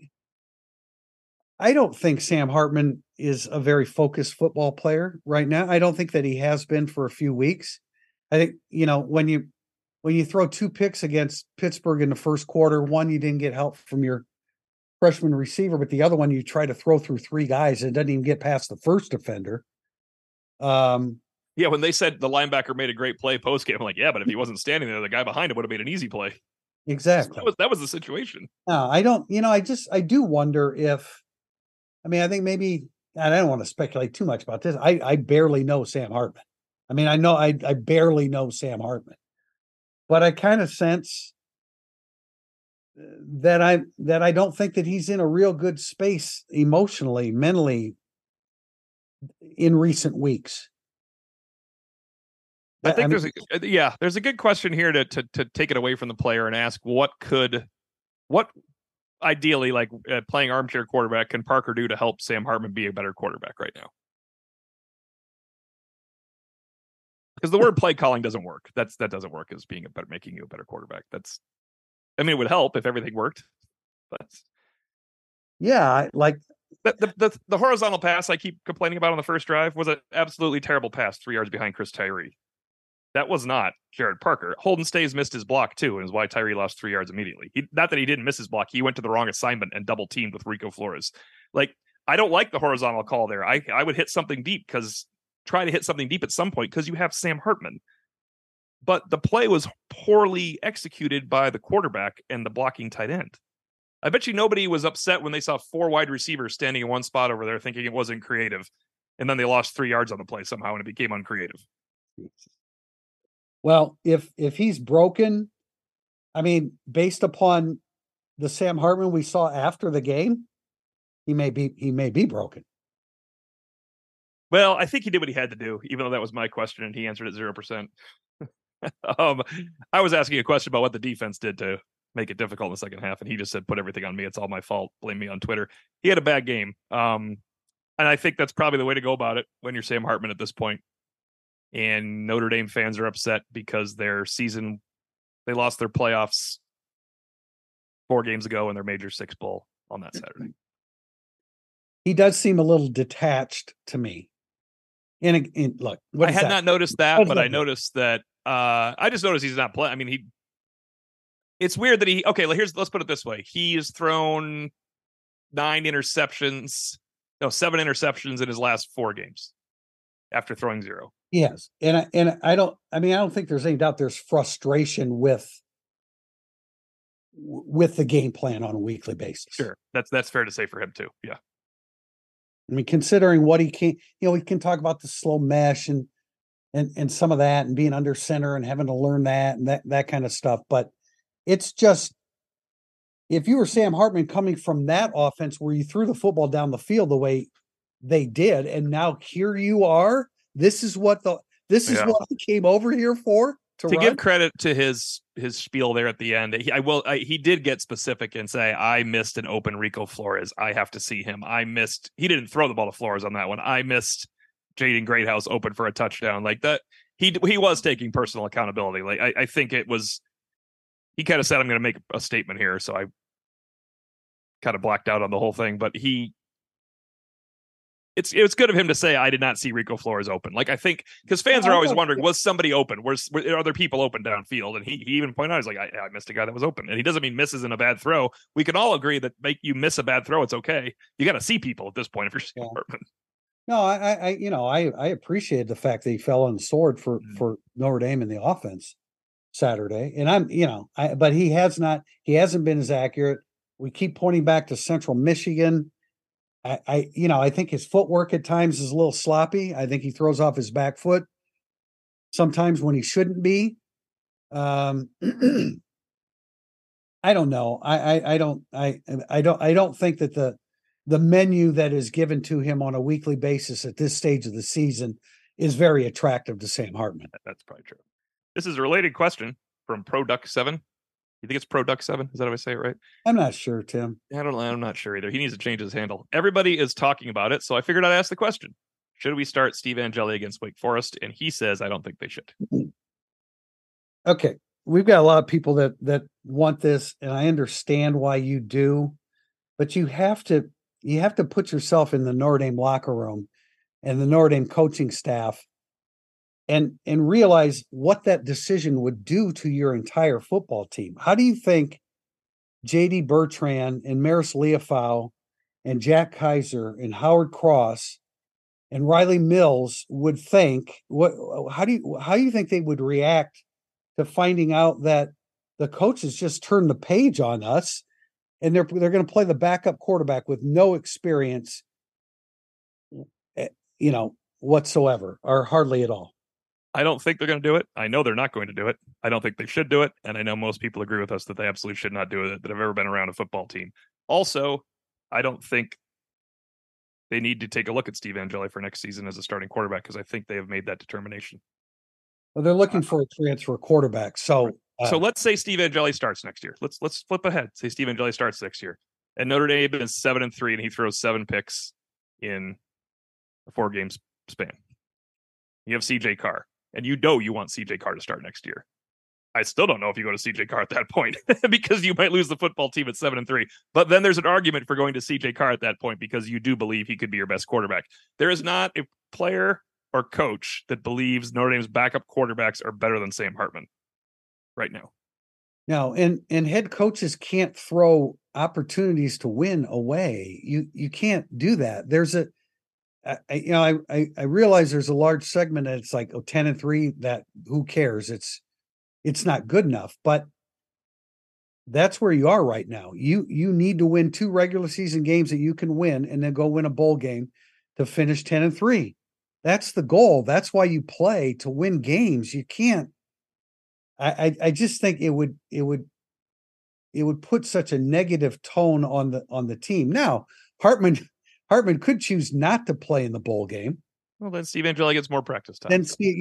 I don't think Sam Hartman is a very focused football player right now. I don't think that he has been for a few weeks. I think, when you throw 2 picks against Pittsburgh in the first quarter, one, you didn't get help from your freshman receiver, but the other one, you try to throw through 3 guys. It doesn't even get past the first defender. When they said the linebacker made a great play post game, I'm like, yeah, but if he wasn't standing there, the guy behind him would have made an easy play. Exactly. So that was the situation. No, I don't, I do wonder if, I think maybe, and I don't want to speculate too much about this. I barely know Sam Hartman. I barely know Sam Hartman, but I kind of sense that I don't think that he's in a real good space emotionally, mentally in recent weeks. I think there's a good question here to take it away from the player and ask what ideally, like playing armchair quarterback, can Parker do to help Sam Hartman be a better quarterback right now? Because the word play calling doesn't work. That doesn't work as making you a better quarterback. It would help if everything worked, but like the horizontal pass I keep complaining about on the first drive was an absolutely terrible pass 3 yards behind Chris Tyree. That was not Jared Parker. Holden Stays missed his block too, and is why Tyree lost 3 yards immediately. Not that he didn't miss his block, he went to the wrong assignment and double teamed with Rico Flores. Like, I don't like the horizontal call there. I would hit something deep try to hit something deep at some point because you have Sam Hartman. But the play was poorly executed by the quarterback and the blocking tight end. I bet you nobody was upset when they saw 4 wide receivers standing in one spot over there thinking it wasn't creative. And then they lost 3 yards on the play somehow and it became uncreative. Well, if he's broken, based upon the Sam Hartman we saw after the game, he may be broken. Well, I think he did what he had to do, even though that was my question and he answered it 0%. I was asking a question about what the defense did to make it difficult in the second half, and he just said, put everything on me. It's all my fault. Blame me on Twitter. He had a bad game. And I think that's probably the way to go about it when you're Sam Hartman at this point. And Notre Dame fans are upset because they lost their playoffs 4 games ago in their Major 6 Bowl on that Saturday. He does seem a little detached to me. And look, I had not noticed that, but I noticed that. I just noticed he's not playing. I mean, it's weird that let's put it this way. He has thrown 7 interceptions in his last 4 games after throwing 0. Yes. And I don't think there's any doubt there's frustration with the game plan on a weekly basis. Sure. That's fair to say for him too. Yeah. I mean, considering what he can, we can talk about the slow mesh and some of that and being under center and having to learn that and that kind of stuff. But it's just, if you were Sam Hartman coming from that offense where you threw the football down the field the way they did, and now here you are, this is what I came over here for. To give credit to his spiel there at the end, he did get specific and say, I missed an open Rico Flores. I have to see him. He didn't throw the ball to Flores on that one. I missed Jaden Greathouse open for a touchdown. Like that. He was taking personal accountability. Like I think it was, he kind of said, I'm going to make a statement here. So I kind of blacked out on the whole thing, but it's good of him to say, I did not see Rico Flores open. Like, I think, because fans are always wondering, was somebody open? Were other people open downfield? And he even pointed out, he's like, I missed a guy that was open. And he doesn't mean misses in a bad throw. We can all agree that you miss a bad throw, it's okay. You got to see people at this point if you're Sam Hartman. No, I appreciate the fact that he fell on the sword for Notre Dame in the offense Saturday. And but he hasn't been as accurate. We keep pointing back to Central Michigan. I think his footwork at times is a little sloppy. I think he throws off his back foot sometimes when he shouldn't be. I don't know. I don't think that the menu that is given to him on a weekly basis at this stage of the season is very attractive to Sam Hartman. That's probably true. This is a related question from ProDuck7. You think it's ProDuck7? Is that how I say it right? I'm not sure, Tim. I don't know. I'm not sure either. He needs to change his handle. Everybody is talking about it, so I figured I'd ask the question. Should we start Steve Angeli against Wake Forest? And he says, I don't think they should. Okay. We've got a lot of people that want this, and I understand why you do, but you have to put yourself in the Notre Dame locker room and the Notre Dame coaching staff and realize what that decision would do to your entire football team. How do you think J.D. Bertrand and Maris Leofau and Jack Kaiser and Howard Cross and Riley Mills would think? How do you think they would react to finding out that the coaches just turned the page on us and they're going to play the backup quarterback with no experience, whatsoever or hardly at all? I don't think they're going to do it. I know they're not going to do it. I don't think they should do it. And I know most people agree with us that they absolutely should not do it, that have ever been around a football team. Also, I don't think they need to take a look at Steve Angeli for next season as a starting quarterback, because I think they have made that determination. Well, they're looking for a transfer quarterback. So let's say Steve Angeli starts next year. Let's flip ahead. Say Steve Angeli starts next year. And Notre Dame is 7-3, and he throws 7 picks in a 4-game span. You have CJ Carr. And you want CJ Carr to start next year. I still don't know if you go to CJ Carr at that point because you might lose the football team at 7-3. But then there's an argument for going to CJ Carr at that point because you do believe he could be your best quarterback. There is not a player or coach that believes Notre Dame's backup quarterbacks are better than Sam Hartman right now. No, and head coaches can't throw opportunities to win away. You can't do that. There's I realize there's a large segment that it's like 10-3, that who cares? It's not good enough, but that's where you are right now. You need to win 2 regular season games that you can win and then go win a bowl game to finish 10-3. That's the goal. That's why you play, to win games. You can't. I just think it would put such a negative tone on the team. Now, Hartman could choose not to play in the bowl game. Well, then Steve Angeli gets more practice time.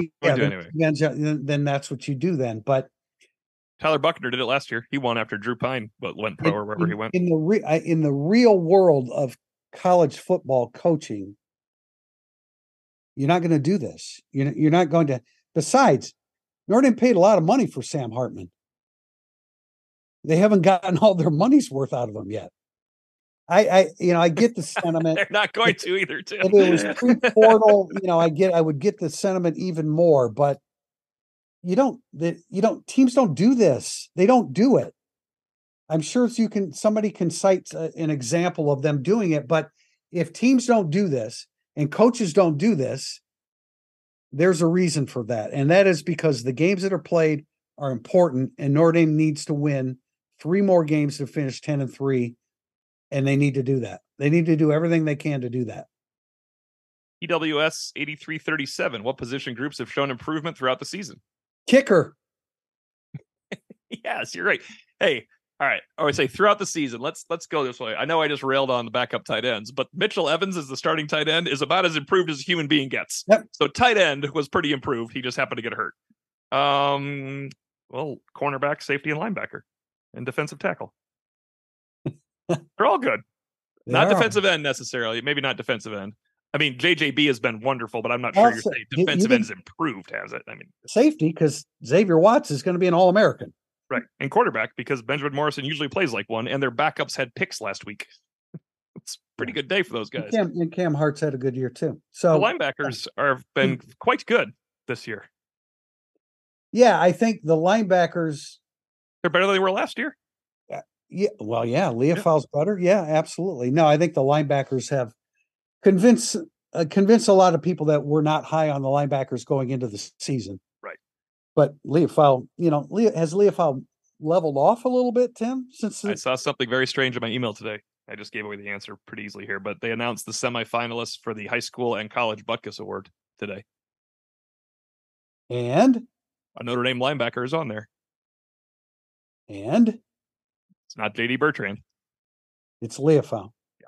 Then that's what you do then. But Tyler Buckner did it last year. He won after Drew Pine, but went pro or wherever he went. In the real world of college football coaching, you're not going to do this. You're not going to. Besides, Notre Dame paid a lot of money for Sam Hartman. They haven't gotten all their money's worth out of him yet. I get the sentiment. They're not going to either, Tim. If it was pre-portal, I would get the sentiment even more, but teams don't do this. They don't do it. I'm sure somebody can cite an example of them doing it, but if teams don't do this and coaches don't do this, there's a reason for that. And that is because the games that are played are important, and Notre Dame needs to win 3 more games to finish 10-3. And they need to do that. They need to do everything they can to do that. EWS 8337. What position groups have shown improvement throughout the season? Kicker. Yes, you're right. Hey, all right. I would say throughout the season, let's go this way. I know I just railed on the backup tight ends, but Mitchell Evans as the starting tight end is about as improved as a human being gets. Yep. So tight end was pretty improved. He just happened to get hurt. Well, cornerback, safety, and linebacker, and defensive tackle. They're all good. Not defensive end necessarily. Maybe not defensive end. I mean, JJB has been wonderful, but I'm not sure you're saying defensive end's improved, has it? I mean, safety, because Xavier Watts is going to be an All-American. Right. And quarterback, because Benjamin Morrison usually plays like one, and their backups had picks last week. It's a pretty good day for those guys. And Cam Hart's had a good year, too. So the linebackers have been quite good this year. Yeah, I think the linebackers... They're better than they were last year. Yeah, well, yeah, Leofau's better. Yeah, absolutely. No, I think the linebackers have convinced a lot of people that we're not high on the linebackers going into the season. Right. But Leofau, has Leofau leveled off a little bit, Tim? I saw something very strange in my email today. I just gave away the answer pretty easily here, but they announced the semifinalists for the high school and college Butkus Award today. And a Notre Dame linebacker is on there. And it's not JD Bertrand. It's Leofau. Yeah.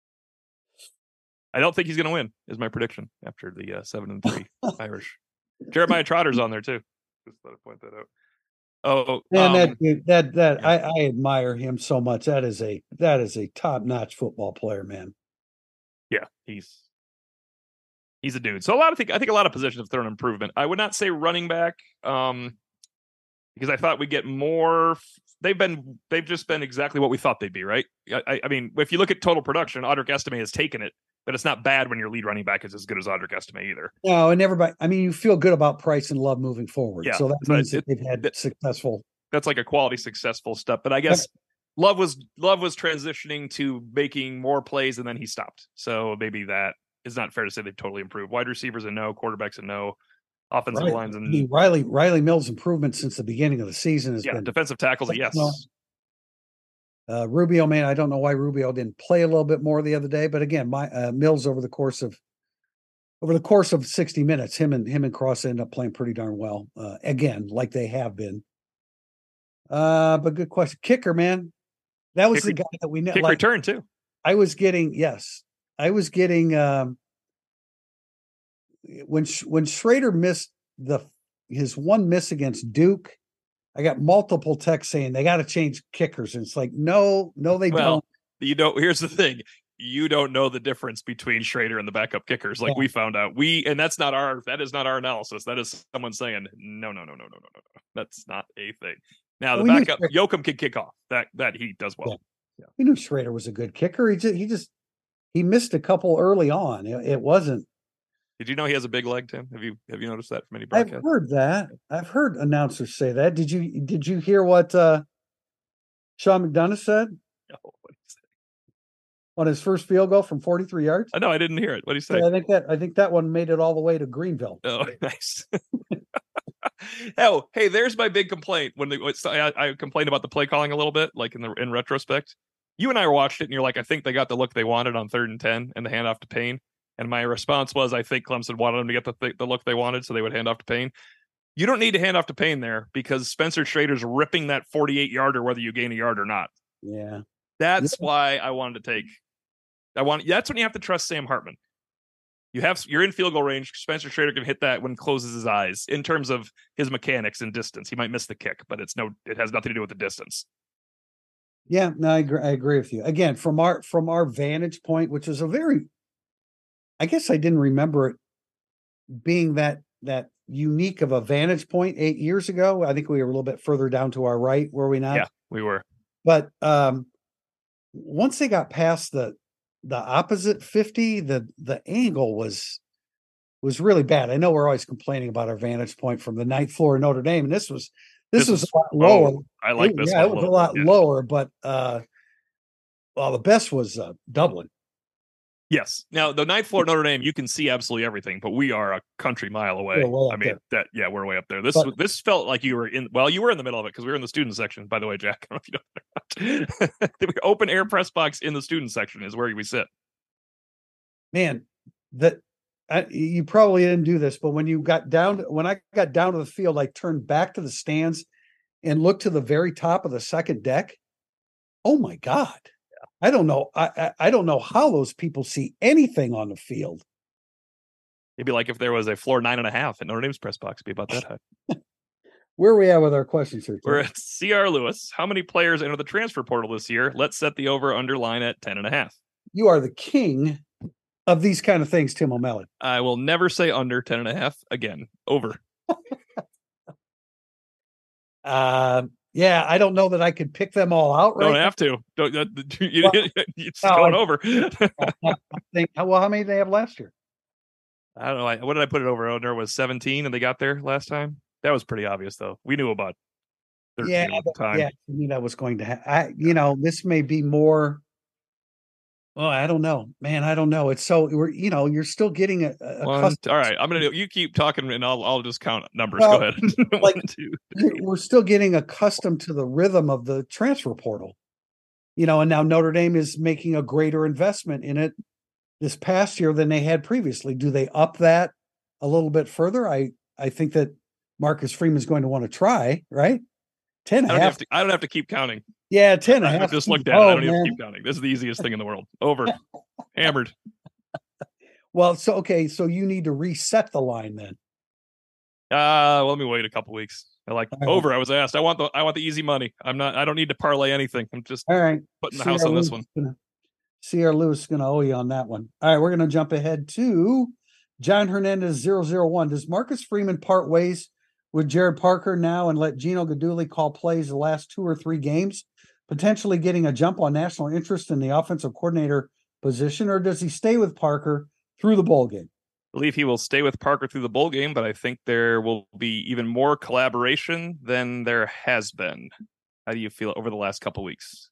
I don't think he's going to win, is my prediction after the 7-3 Irish. Jeremiah Trotter's on there too. Just thought I'd point that out. Oh, and that I admire him so much. That is a top-notch football player, man. Yeah, he's a dude. So I think a lot of positions have thrown improvement. I would not say running back, because I thought we'd get more. They've just been exactly what we thought they'd be, right? I mean, if you look at total production, Audric Estime has taken it, but it's not bad when your lead running back is as good as Audric Estime either. No, and everybody. I mean, you feel good about Price and Love moving forward. Yeah, so that means that they've had successful. That's like a quality successful step. But I guess Love was transitioning to making more plays, and then he stopped. So maybe that is not fair to say they've totally improved. Wide receivers and no, quarterbacks and no. Offensive lines and Riley Mills' improvement since the beginning of the season has been defensive tackles. Yes. Rubio, man, I don't know why Rubio didn't play a little bit more the other day, but again, Mills over the course of 60 minutes, him and Cross ended up playing pretty darn well. Again, like they have been. But good question. Kicker, man, that was the guy that we know. Kick return too. I was getting when Schrader missed his one miss against Duke, I got multiple texts saying they got to change kickers. And it's like, no, they don't. Here's the thing. You don't know the difference between Schrader and the backup kickers. Like we found out and that is not our analysis. That is someone saying, no. That's not a thing. Now the backup Yoakum can kick off that he does well. Yeah. We knew Schrader was a good kicker. He missed a couple early on. It wasn't. Did you know he has a big leg, Tim? Have you noticed that from any broadcast? I've heard that. I've heard announcers say that. Did you hear what Sean McDonough said? No, what did he say? On his first field goal from 43 yards? No, I didn't hear it. What did he say? I think that one made it all the way to Greenville. Oh, nice. Oh, hey, there's my big complaint. I complained about the play calling a little bit, like in retrospect. You and I watched it, and you're like, I think they got the look they wanted on 3rd and 10 and the handoff to Payne. And my response was, I think Clemson wanted them to get the look they wanted, so they would hand off to Payne. You don't need to hand off to Payne there because Spencer Schrader's ripping that 48-yarder whether you gain a yard or not. Yeah. That's why I wanted to take. That's when you have to trust Sam Hartman. You're in field goal range. Spencer Schrader can hit that when he closes his eyes. In terms of his mechanics and distance, he might miss the kick, but it has nothing to do with the distance. Yeah, no, I agree with you. Again, from our vantage point, which is I guess I didn't remember it being that unique of a vantage point 8 years ago. I think we were a little bit further down to our right, were we not? Yeah, we were. But once they got past the opposite 50, the angle was really bad. I know we're always complaining about our vantage point from the ninth floor of Notre Dame, and this was a lot lower. I like this one. It was a lot lower, but well, the best was Dublin. Yes. Now the ninth floor Notre Dame, you can see absolutely everything, but we are a country mile away. I mean, we're way up there. This felt like you were in the middle of it because we were in the student section. By the way, Jack, I don't know if you know that. The open air press box in the student section is where we sit. Man, you probably didn't do this, but when I got down to the field, I turned back to the stands and looked to the very top of the second deck. Oh my God. I don't know. I don't know how those people see anything on the field. It'd be like if there was a floor 9.5 at Notre Dame's press box. It'd be about that high. Where are we at with our questions here? We're at C.R. Lewis. How many players enter the transfer portal this year? Let's set the over/under line at 10.5. You are the king of these kind of things, Tim O'Malley. I will never say under 10.5 again. Over. Yeah, I don't know that I could pick them all out. Right? Don't have to. It's going over. How many did they have last year? I don't know. What did I put it over? Under was 17, and they got there last time. That was pretty obvious, though. We knew about 13 at the time. Yeah, I knew that was going to happen. This may be more. Oh, I don't know, man. I don't know. It's so you're still getting a all right. You keep talking, and I'll just count numbers. Go ahead. Like, 1, 2, we're still getting accustomed to the rhythm of the transfer portal, and now Notre Dame is making a greater investment in it this past year than they had previously. Do they up that a little bit further? I think that Marcus Freeman is going to want to try, right? 10.5. I don't have to keep counting. Yeah, 10.5. I just looked at it. I don't even keep counting. This is the easiest thing in the world. Over. Hammered. Well, so you need to reset the line then. Let me wait a couple weeks. Over. I was asked. I want the easy money. I don't need to parlay anything. I'm just putting the house on this one. C.R. Lewis is going to owe you on that one. All right, we're going to jump ahead to John Hernandez 001. Does Marcus Freeman part ways with Gerad Parker now and let Gino Guidugli call plays the last 2 or 3 games, potentially getting a jump on national interest in the offensive coordinator position, or does he stay with Parker through the bowl game? I believe he will stay with Parker through the bowl game, but I think there will be even more collaboration than there has been. How do you feel over the last couple of weeks?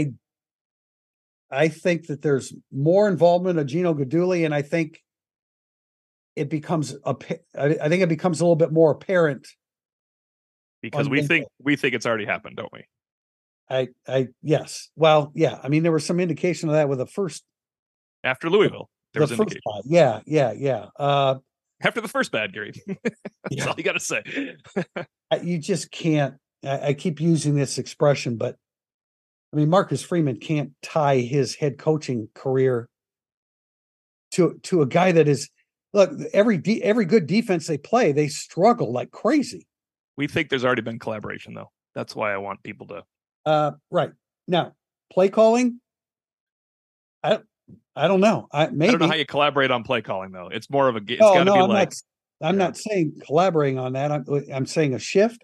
I think that there's more involvement of Gino Guidugli, and I think it becomes a little bit more apparent because we think it's already happened, don't we? Yes. Well, yeah. I mean, there was some indication of that with the first after Louisville. There was indication. Yeah. After the first bad, Gary. That's all you got to say. You just can't. I keep using this expression, but I mean, Marcus Freeman can't tie his head coaching career to a guy that is. Look, every good defense they play, they struggle like crazy. We think there's already been collaboration, though. That's why I want people to. Right now, play calling. I don't know. I don't know how you collaborate on play calling, though. It's more of a. It's got to be like. I'm not saying collaborating on that. I'm saying a shift.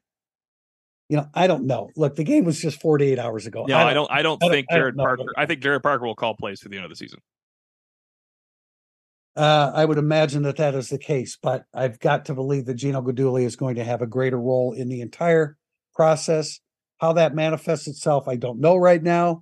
I don't know. Look, the game was just 48 hours ago. No, I don't think Gerad Parker. I think Gerad Parker will call plays through the end of the season. I would imagine that is the case, but I've got to believe that Gino Guidugli is going to have a greater role in the entire process. How that manifests itself, I don't know right now.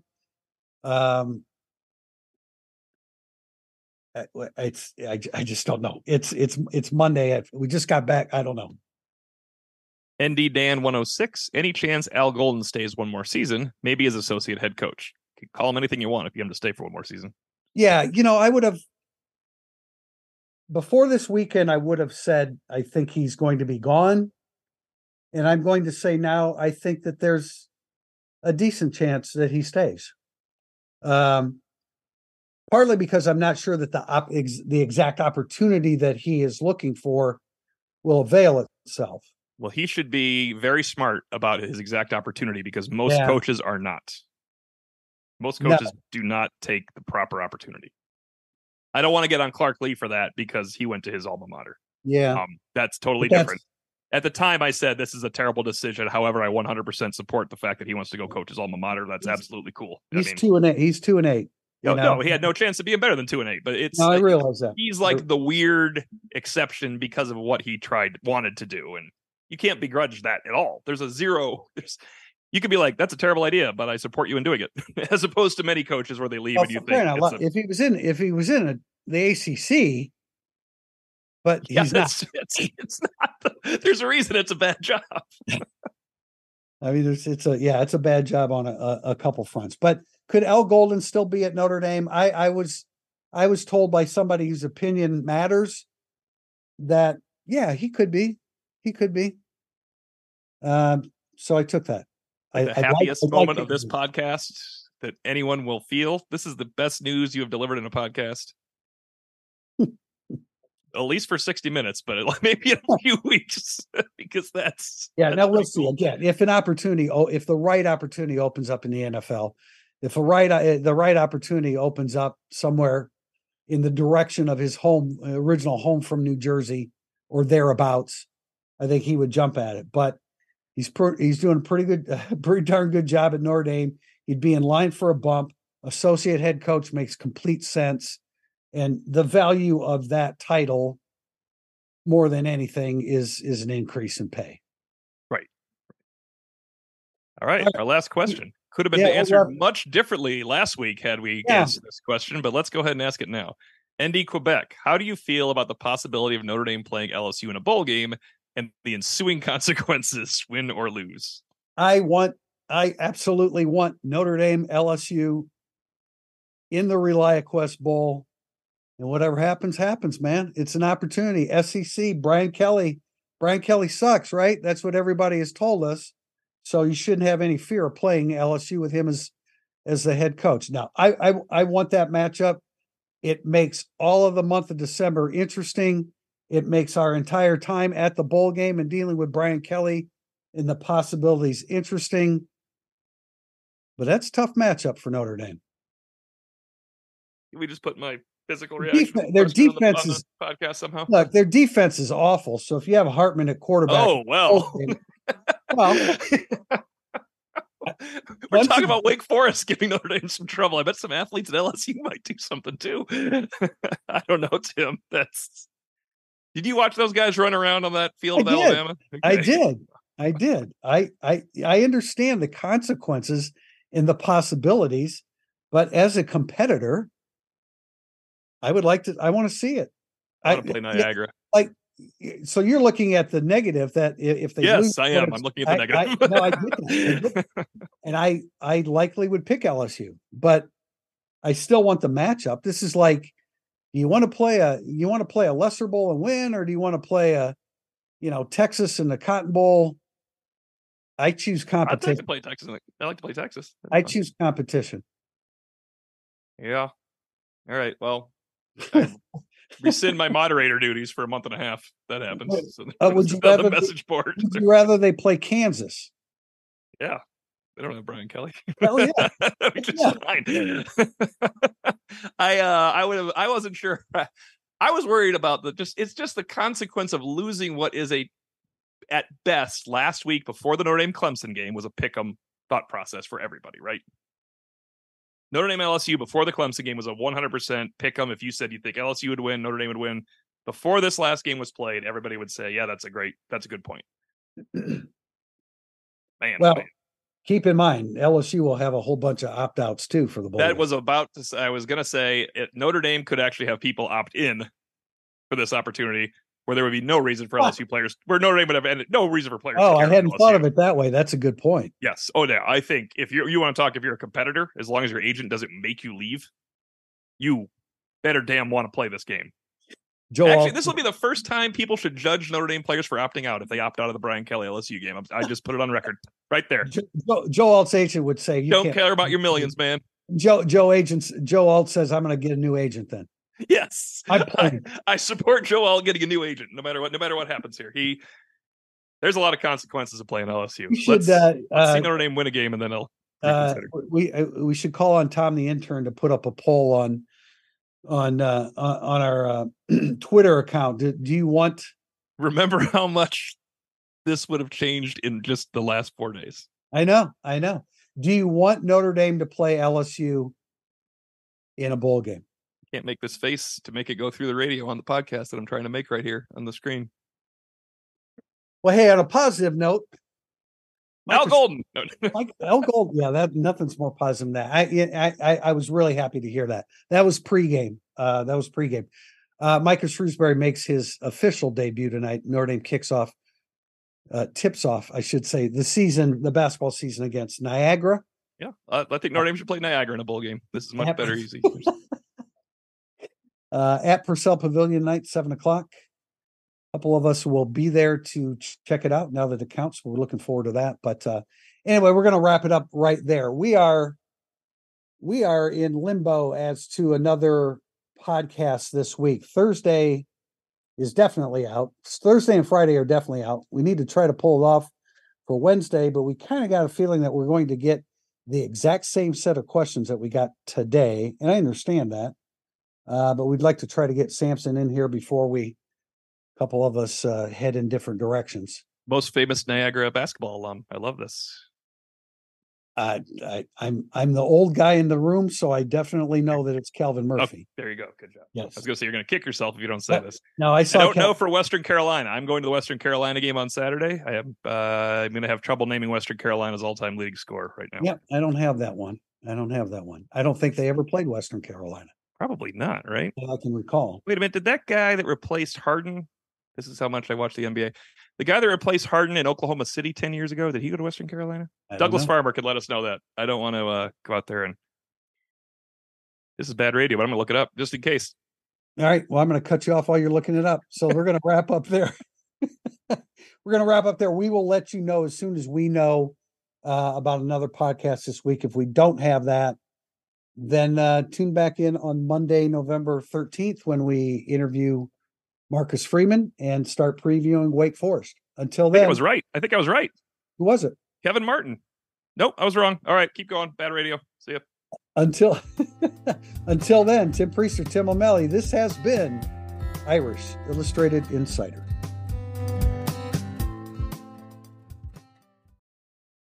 I just don't know. It's Monday. We just got back. I don't know. ND Dan 106. Any chance Al Golden stays one more season? Maybe as associate head coach. You can call him anything you want if you want him to stay for one more season. Yeah, I would have. Before this weekend, I would have said, I think he's going to be gone. And I'm going to say now, I think that there's a decent chance that he stays. Partly because I'm not sure that the exact opportunity that he is looking for will avail itself. Well, he should be very smart about his exact opportunity because most coaches are not. Most coaches do not take the proper opportunity. I don't want to get on Clark Lee for that because he went to his alma mater. Yeah. That's totally different. At the time, I said this is a terrible decision. However, I 100% support the fact that he wants to go coach his alma mater. That's absolutely cool. He's 2-8. He's 2-8. No, he had no chance of being better than 2-8. But it's I realize that he's like the weird exception because of what he wanted to do, and you can't begrudge that at all. There's a zero. You could be like, that's a terrible idea, but I support you in doing it, as opposed to many coaches where they leave and you think if he was in the ACC. But he's not. It's not. There's a reason it's a bad job. I mean, it's a bad job on a couple fronts. But could Al Golden still be at Notre Dame? I was told by somebody whose opinion matters that he could be. So I took that. The happiest moment of this podcast that anyone will feel. This is the best news you have delivered in a podcast. At least for 60 minutes, but maybe in a few weeks, because that's now we'll see. Again, if the right opportunity opens up in the NFL, if the right opportunity opens up somewhere in the direction of his original home from New Jersey or thereabouts, I think he would jump at it. But he's doing a pretty darn good job at Notre Dame. He'd be in line for a bump. Associate head coach makes complete sense. And the value of that title, more than anything, is an increase in pay. Right. All right. Our last question could have been answered much differently last week had we answered this question, but let's go ahead and ask it now. ND Quebec, how do you feel about the possibility of Notre Dame playing LSU in a bowl game and the ensuing consequences, win or lose? I absolutely want Notre Dame LSU in the ReliaQuest Bowl. And whatever happens, man. It's an opportunity. SEC, Brian Kelly sucks, right? That's what everybody has told us. So you shouldn't have any fear of playing LSU with him as the head coach. Now, I want that matchup. It makes all of the month of December interesting. It makes our entire time at the bowl game and dealing with Brian Kelly and the possibilities interesting. But that's a tough matchup for Notre Dame. We just put my physical reaction. Their defense is podcast somehow. Look, their defense is awful. So if you have Hartman at quarterback, we're talking about Wake Forest giving Notre Dame some trouble. I bet some athletes at LSU might do something too. I don't know, Tim. Did you watch those guys run around on that field of Alabama? Okay. I did. I understand the consequences and the possibilities, but as a competitor, I want to see it. I want to play Niagara. So you're looking at the negative that if they lose, I am. I'm looking at the negative. I get that. And I likely would pick LSU, but I still want the matchup. This is like, do you want to play a lesser bowl and win, or do you want to play Texas in the Cotton Bowl? I choose competition. I'd like to play Texas. I like to play Texas. I choose competition. Yeah. All right. Well, I rescind my moderator duties for a month and a half. That happens. So would you rather the message board? Would you rather they play Kansas? Yeah, they don't have Brian Kelly. Hell yeah, which is fine. I wasn't sure. I was worried about it's just the consequence of losing what is at best last week before the Notre Dame Clemson game was a pick'em thought process for everybody, right? Notre Dame LSU before the Clemson game was a 100% pick 'em. If you said you think LSU would win, Notre Dame would win. Before this last game was played, everybody would say, yeah, that's a good point. Keep in mind, LSU will have a whole bunch of opt-outs too for the bowl. That was I was going to say Notre Dame could actually have people opt in for this opportunity where there would be no reason for LSU players, where Notre Dame would have no reason for players. Oh, I hadn't thought of it that way. That's a good point. Yes. Oh, yeah. I think if you want to talk, if you're a competitor, as long as your agent doesn't make you leave, you better damn want to play this game. This will be the first time people should judge Notre Dame players for opting out if they opt out of the Brian Kelly LSU game. I just put it on record right there. Joe Alt's agent would say, "You don't care about your millions, man." Joe Alt says, "I'm going to get a new agent then." Yes, I support Joe Alt getting a new agent, no matter what happens here. There's a lot of consequences of playing LSU. Let's see Notre Dame win a game, and then I'll reconsider. We should call on Tom the intern to put up a poll on our Twitter account. Do you want? Remember how much this would have changed in just the last 4 days. I know. Do you want Notre Dame to play LSU in a bowl game? Can't make this face to make it go through the radio on the podcast that I'm trying to make right here on the screen. Well, hey, on a positive note, Al Golden. Al Golden. Yeah, that nothing's more positive than that. I was really happy to hear that. That was pregame. Micah Shrewsbury makes his official debut tonight. Notre Dame tips off, I should say, the basketball season against Niagara. Yeah, I think Notre Dame should play Niagara in a bowl game. This is much better, easy. At Purcell Pavilion night, 7:00. A couple of us will be there to check it out now that it counts. We're looking forward to that. But anyway, we're going to wrap it up right there. We are in limbo as to another podcast this week. Thursday is definitely out. Thursday and Friday are definitely out. We need to try to pull it off for Wednesday, but we kind of got a feeling that we're going to get the exact same set of questions that we got today. And I understand that. But we'd like to try to get Samson in here before a couple of us head in different directions. Most famous Niagara basketball alum. I love this. I'm the old guy in the room, so I definitely know that it's Calvin Murphy. Oh, there you go. Good job. Yes. I was going to say you're going to kick yourself if you don't say this. No, I don't know for Western Carolina. I'm going to the Western Carolina game on Saturday. I'm going to have trouble naming Western Carolina's all-time leading scorer right now. Yeah, I don't have that one. I don't think they ever played Western Carolina. Probably not, right? I can recall. Wait a minute. Did that guy that replaced Harden? This is how much I watch the NBA. The guy that replaced Harden in Oklahoma City 10 years ago, did he go to Western Carolina? Douglas Farmer could let us know that. I don't want to go out there and... This is bad radio, but I'm going to look it up just in case. All right. Well, I'm going to cut you off while you're looking it up. So we're going to wrap up there. We will let you know as soon as we know about another podcast this week. If we don't have that, then tune back in on Monday, November 13th, when we interview Marcus Freeman and start previewing Wake Forest. Until then, I think I was right. Who was it? Kevin Martin. Nope, I was wrong. All right, keep going. Bad radio. See ya. Until then, Tim Priester, Tim O'Malley. This has been Irish Illustrated Insider.